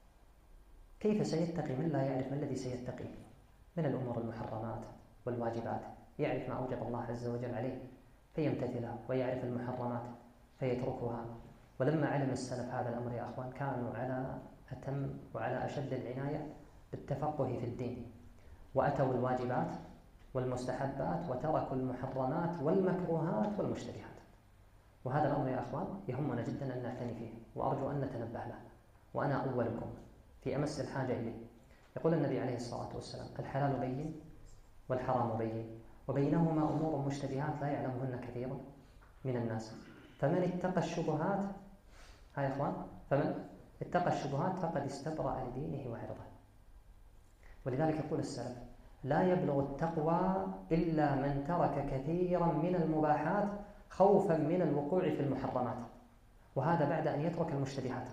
كيف سيتقي من لا يعرف ما الذي سيتقيه من الأمور المحرمات والواجبات؟ يعرف ما أوجب الله عز وجل عليه فيمتثلها، ويعرف المحرمات فيتركها. ولما علم السلف هذا الأمر يا أخوان كانوا على أتم وعلى أشد العناية بالتفقه في الدين، وأتوا الواجبات والمستحبات وتركوا المحرمات والمكروهات والمشتبهات. وهذا الأمر يا أخوان يهمنا جدا أن نعتني فيه، وأرجو أن نتنبه له، وأنا أولكم في أمس الحاجة إليه. يقول النبي عليه الصلاة والسلام: الحلال بين والحرام بين وبينهما أمور مشتبهات لا يعلمهن كثير من الناس، فمن اتقى الشبهات يا أخوان فمن اتقى الشبهات فقد استبرأ لدينه وعرضه. ولذلك يقول السلف: لا يبلغ التقوى إلا من ترك كثيرا من المباحات خوفا من الوقوع في المحرمات، وهذا بعد أن يترك المشتبهات.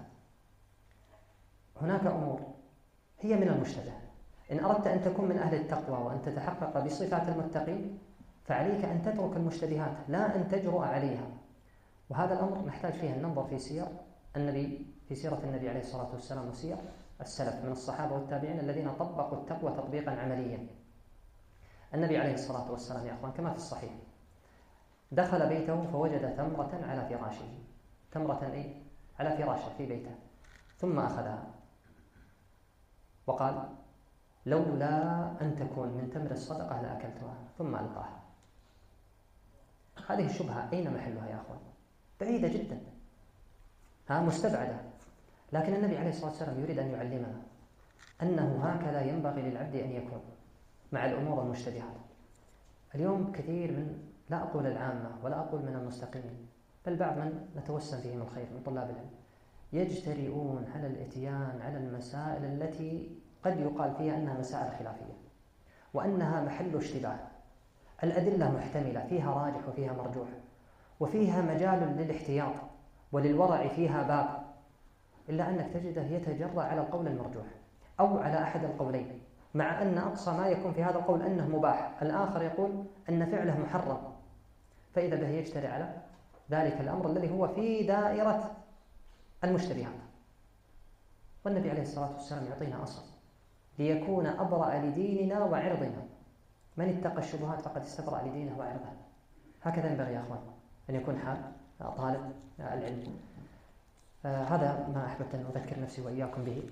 هناك أمور هي من المشتبه، إن أردت أن تكون من أهل التقوى وأن تتحقق بصفات المتقين فعليك أن تترك المشتبهات لا أن تجرؤ عليها. وهذا الأمر نحتاج فيه أن ننظر في سيرة النبي عليه الصلاة والسلام وسير السلف من الصحابة والتابعين الذين طبقوا التقوى تطبيقا عمليا. النبي عليه الصلاة والسلام يا أخوان كما في الصحيح دخل بيته فوجد تمرة على فراشه، على فراشه في بيته، ثم أخذها وقال: لولا أن تكون من تمر الصدقة لأكلتها، ثم ألقاها. هذه الشبهة أين محلها يا أخوان؟ بعيدة جدا. مستبعدة، لكن النبي عليه الصلاة والسلام يريد أن يعلمنا أنه هكذا ينبغي للعبد أن يكون مع الأمور المشتبهات. اليوم كثير من، لا أقول العامة ولا أقول من المستقيمين، بل بعض من نتوسم فيهم الخير من طلاب العلم، يجترئون على الإتيان على المسائل التي قد يقال فيها أنها مسائل خلافية وأنها محل اشتباه، الأدلة محتملة، فيها راجح وفيها مرجوح، وفيها مجال للاحتياط وللورع فيها باب، إلا أنك تجده يتجرأ على القول المرجوح أو على أحد القولين، مع أن أقصى ما يكون في هذا القول أنه مباح، الآخر يقول أن فعله محرم، فإذا به يجترئ على ذلك الأمر الذي هو في دائرة المشتبهات. والنبي عليه الصلاة والسلام يعطينا أصل ليكون أبرأ لديننا وعرضنا، من اتقى الشبهات فقد استبرأ لدينه وعرضه. هكذا ينبغي يا أخوان أن يكون حال طالب العلم. هذا ما أحببت أن أذكر نفسي وإياكم به.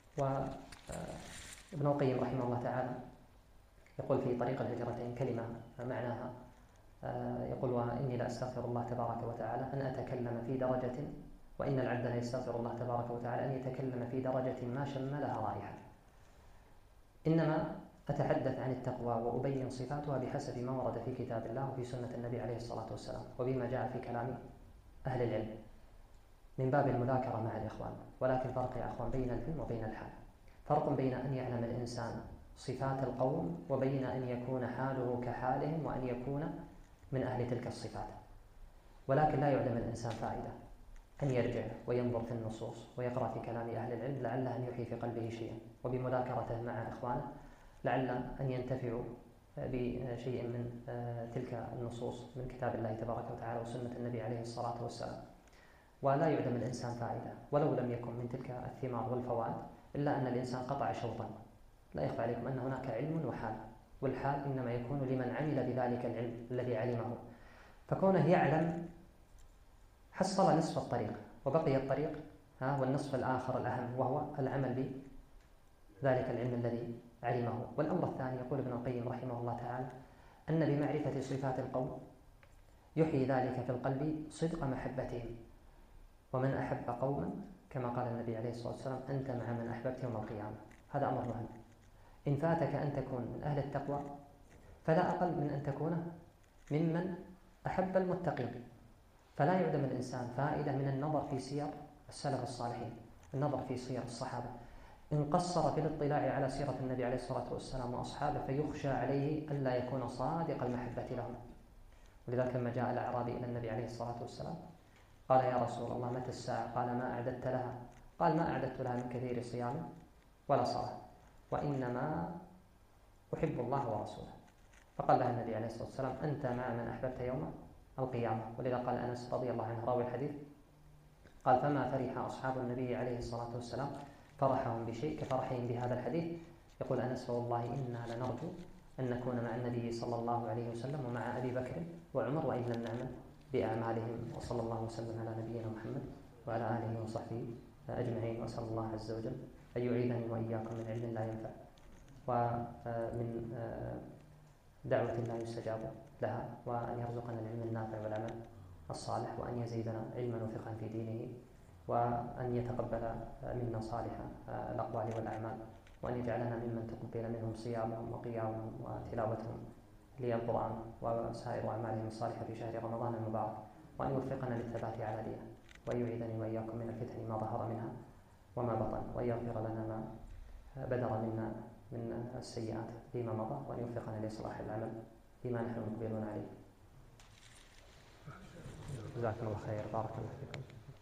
وابن القيم رحمه الله تعالى يقول في طريق الهجرتين كلمة معناها، يقول: وإني لأستغفر الله تبارك وتعالى أن أتكلم في درجة، وإن العبد ليستغفر الله تبارك وتعالى أن يتكلم في درجة ما شم لها رائحة، إنما أتحدث عن التقوى وأبين صفاتها بحسب ما ورد في كتاب الله وفي سنة النبي عليه الصلاة والسلام وبما جاء في كلام أهل العلم من باب المذاكرة مع الإخوان. ولكن فرق يا أخوان بين العلم وبين الحال، فرق بين أن يعلم الإنسان صفات القوم وبين أن يكون حاله كحالهم وأن يكون من أهل تلك الصفات. ولكن لا يعلم الإنسان فائدة أن يرجع وينظر في النصوص ويقرأ في كلام أهل العلم لعل أن يحيي في قلبه شيئا، وبمذاكرته مع إخوانه لعل أن ينتفعوا بشيء من تلك النصوص من كتاب الله تبارك وتعالى وسنة النبي عليه الصلاة والسلام. ولا يعدم الإنسان فائدة ولو لم يكن من تلك الثمار والفوائد، إلا أن الإنسان قطع شوطا. لا يخفى عليكم أن هناك علم وحال، والحال إنما يكون لمن عمل بذلك العلم الذي علمه، فكونه يعلم حصل نصف الطريق وبقي الطريق والنصف الآخر الأهم، وهو العمل بذلك العلم الذي علمه. والأمر الثاني يقول ابن القيم رحمه الله تعالى أن بمعرفة صفات القوم يحيي ذلك في القلب صدق محبتهم، ومن أحب قوما كما قال النبي عليه الصلاة والسلام أنت مع من أحببت يوم القيامة. هذا أمر مهم. إن فاتك أن تكون من أهل التقوى فلا أقل من أن تكون ممن أحب المتقين. فلا يعدم الإنسان فائدة من النظر في سير السلف الصالحين، النظر في سير الصحابة، إن قصر في الاطلاع على سيرة النبي عليه الصلاة والسلام وأصحابه فيخشى عليه ألا يكون صادق المحبة لهم. ولذلك لما جاء الأعرابي إلى النبي عليه الصلاة والسلام قال: يا رسول الله متى الساعة؟ قال: ما أعددت لها؟ قال: ما أعددت لها من كثير صيام ولا صلاة، وإنما أحب الله ورسوله. فقال له النبي عليه الصلاة والسلام: أنت مع من أحببت يوم القيامة. ولذا قال أنس رضي الله عنه راوي الحديث قال: فما فرح أصحاب النبي عليه الصلاة والسلام فرحهم بشيء كفرحهم بهذا الحديث. يقول أنس: والله إنا لنرجو أن نكون مع النبي صلى الله عليه وسلم ومع أبي بكر وعمر وإن لم نعمل بأعمالهم. وصلى الله وسلم على نبينا محمد وعلى آله وصحبه أجمعين. وأسأل الله عز وجل أن يعيذني وإياكم من علم لا ينفع، ومن دعوة لا يستجاب لها، وأن يرزقنا العلم النافع والعمل الصالح، وأن يزيدنا علما وفقها في دينه، وأن يتقبل منا صالح الأقوال والأعمال، وأن يجعلنا ممن تقبل منهم صيامهم وقيامهم وتلاوتهم للقرآن وسائر أعمالهم الصالحة في شهر رمضان المبارك، وأن يوفقنا للثبات على دينه، وأن يعيذني وإياكم من الفتن ما ظهر منها وما بطن، وأن يغفر لنا ما بدر منا من السيئات فيما مضى، وأن يوفقنا لإصلاح العمل فيما نحن مقبلون عليه. جزاكم الله خير، بارك الله فيكم.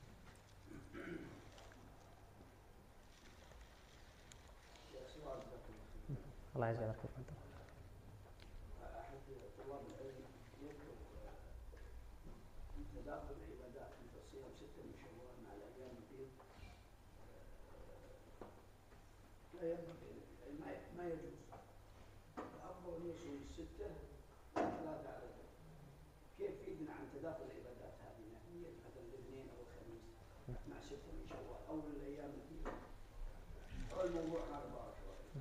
الله يجزاك فيكم.
أحد طلاب العلم يذكر تداخل العبادات مثل صيام 6 من شوال مع الأيام البيض، لا ينبغي، ما يجوز. الأفضل أن يصوم 6 و3 على الأقل. كيف يدنا عن تداخل العبادات هذه؟ يعني مثلا الاثنين أو الخميس مع 6 من شوال أو الأيام البيض، أو الموضوع هذا بارك الله فيك.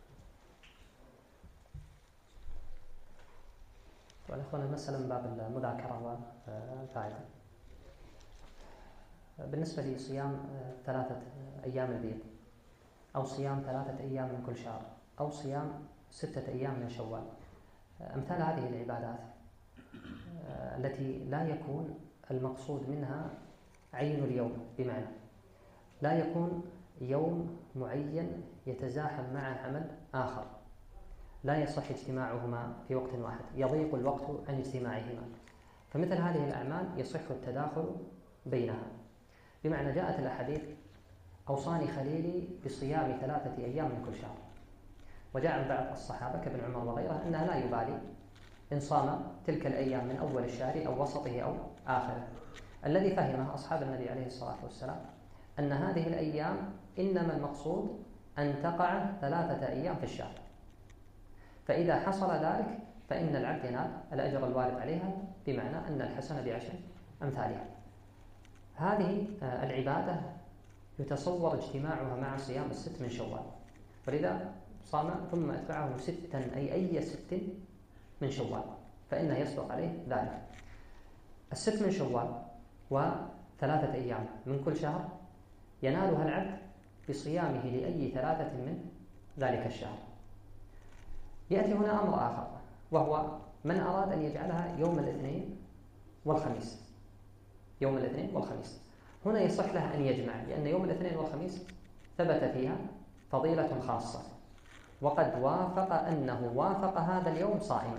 والأخوان المسألة من باب المذاكرة والفائدة. بالنسبة لصيام 3 أيام البيض، أو صيام 3 أيام من كل شهر، أو صيام 6 أيام من شوال، أمثال هذه العبادات التي لا يكون المقصود منها عين اليوم، بمعنى لا يكون يوم معين يتزاحم معه عمل آخر لا يصح اجتماعهما في وقت واحد، يضيق الوقت عن اجتماعهما، فمثل هذه الأعمال يصح التداخل بينها. بمعنى جاءت الأحاديث: أوصاني خليلي بصيام 3 أيام من كل شهر، وجاء عن بعض الصحابة كابن عمر وغيره أنه لا يبالي إن صام تلك الأيام من أول الشهر أو وسطه أو آخره. الذي فهمه أصحاب النبي عليه الصلاة والسلام أن هذه الأيام إنما المقصود أن تقع 3 أيام في الشهر، فإذا حصل ذلك فإن العبد ينال الأجر الوارد عليها، بمعنى أن الحسنة ب10 أمثالها. هذه العبادة يتصور اجتماعها مع صيام 6 من شوال، ولذا صام ثم أتبعه 6 أي 6 من شوال، فإنه يصدق عليه ذلك. 6 من شوال و3 أيام من كل شهر ينالها العبد بصيامه لأي 3 من ذلك الشهر. يأتي هنا أمر آخر، وهو من أراد أن يجعلها يوم الاثنين والخميس. يوم الاثنين والخميس هنا يصح له أن يجمع، لأن يوم الاثنين والخميس ثبت فيها فضيلة خاصة، وقد وافق هذا اليوم صائما،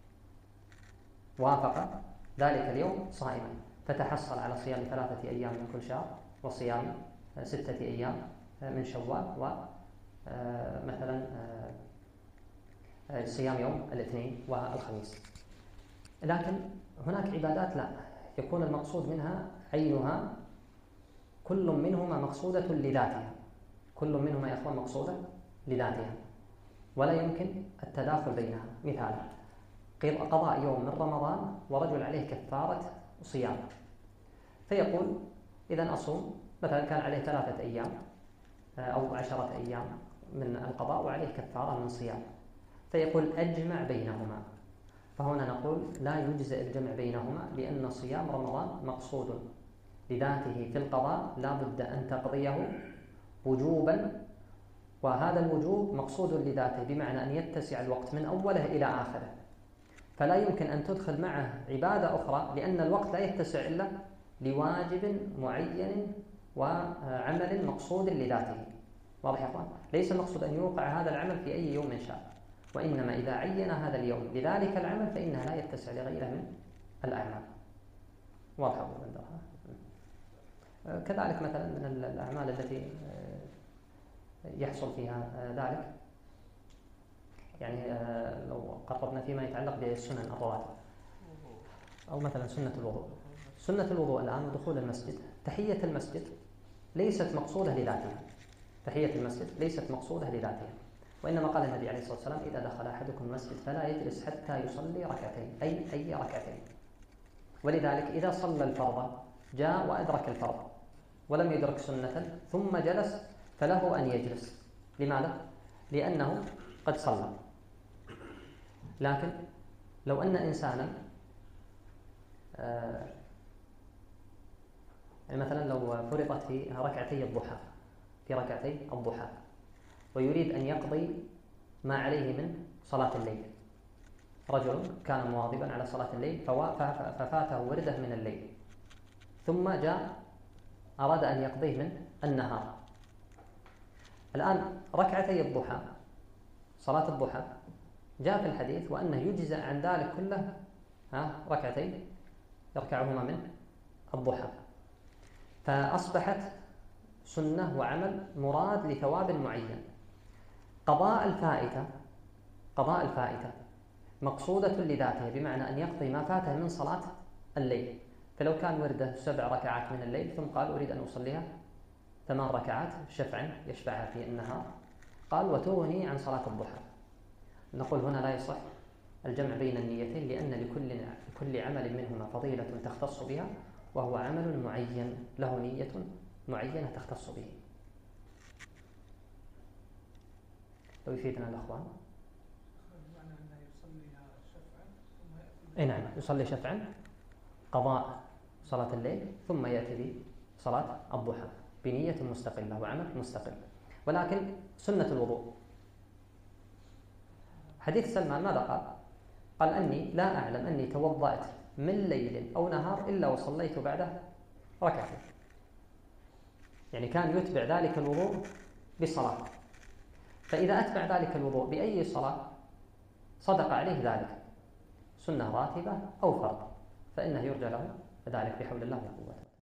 وافق ذلك اليوم صائما، فتحصل على صيام 3 أيام من كل شهر، وصيام 6 أيام من شوال، ومثلا صيام يوم الاثنين والخميس. لكن هناك عبادات لا يكون المقصود منها عينها، كل منهما مقصودة لذاتها، كل منهما يا أخوان مقصودة لذاتها، ولا يمكن التداخل بينها. مثال: قضاء يوم من رمضان ورجل عليه كفارة صيام، فيقول إذا أصوم، مثلا كان عليه 3 أيام أو 10 أيام من القضاء وعليه كفارة من صيام، فيقول أجمع بينهما. فهنا نقول لا يجزئ الجمع بينهما، لأن صيام رمضان مقصود لذاته في القضاء، لا بد أن تقضيه وجوبا، وهذا الوجوب مقصود لذاته، بمعنى أن يتسع الوقت من أوله إلى آخره، فلا يمكن أن تدخل معه عبادة أخرى، لأن الوقت لا يتسع إلا لواجب معين وعمل مقصود لذاته. واضح يا أخوان؟ ليس المقصود أن يوقع هذا العمل في أي يوم شاء، وإنما إذا عين هذا اليوم لذلك العمل فإنها لا يتسع لغيره من الأعمال. واضح أبو بندر؟ كذلك مثلا من الأعمال التي يحصل فيها ذلك، يعني لو قربنا فيما يتعلق بالسنن الرواتب، أو مثلا سنة الوضوء. سنة الوضوء الآن ودخول المسجد، تحية المسجد ليست مقصودة لذاتها، تحية المسجد ليست مقصودة لذاتها، وإنما قال النبي عليه الصلاة والسلام: إذا دخل أحدكم المسجد فلا يجلس حتى يصلي ركعتين، أي ركعتين. ولذلك إذا صلى الفرض جاء وأدرك الفرض ولم يدرك سنة ثم جلس، فله أن يجلس. لماذا؟ لأنه قد صلى. لكن لو أن إنسانا مثلا لو فرضت في ركعتي الضحى، ويريد أن يقضي ما عليه من صلاة الليل، رجل كان مواظبا على صلاة الليل ففاته وردة من الليل، ثم جاء أراد أن يقضيه من النهار. الآن ركعتي الضحى، صلاة الضحى، جاء في الحديث وأنه يجزأ عن ذلك كله ركعتين يركعهما من الضحى، فأصبحت سنة وعمل مراد لثواب معين. قضاء الفائتة مقصودة لذاتها، بمعنى أن يقضي ما فاته من صلاة الليل. فلو كان ورده 7 ركعات من الليل ثم قال أريد أن أصليها 8 ركعات شفعا يشفعها في النهار، قال وتغني عن صلاة الضحى، نقول هنا لا يصح الجمع بين النيتين، لأن لكل عمل منهما فضيلة تختص بها، وهو عمل معين له نية معينة تختص به. لو يفيدنا الأخوان. نعم، يصلي شفعا قضاء صلاة الليل ثم يأتي صلاة الضحى بنية مستقلة وعمل مستقل. ولكن سنة الوضوء، حديث سلمان ماذا قال؟ قال أني لا أعلم أني توضأت من ليل أو نهار إلا وصليت بعده ركعتين، يعني كان يتبع ذلك الوضوء بصلاة. فإذا أتبع ذلك الوضوء بأي صلاة صدق عليه ذلك، سنة راتبة أو فرض، فإنه يرجى له ذلك بحول الله وقوته.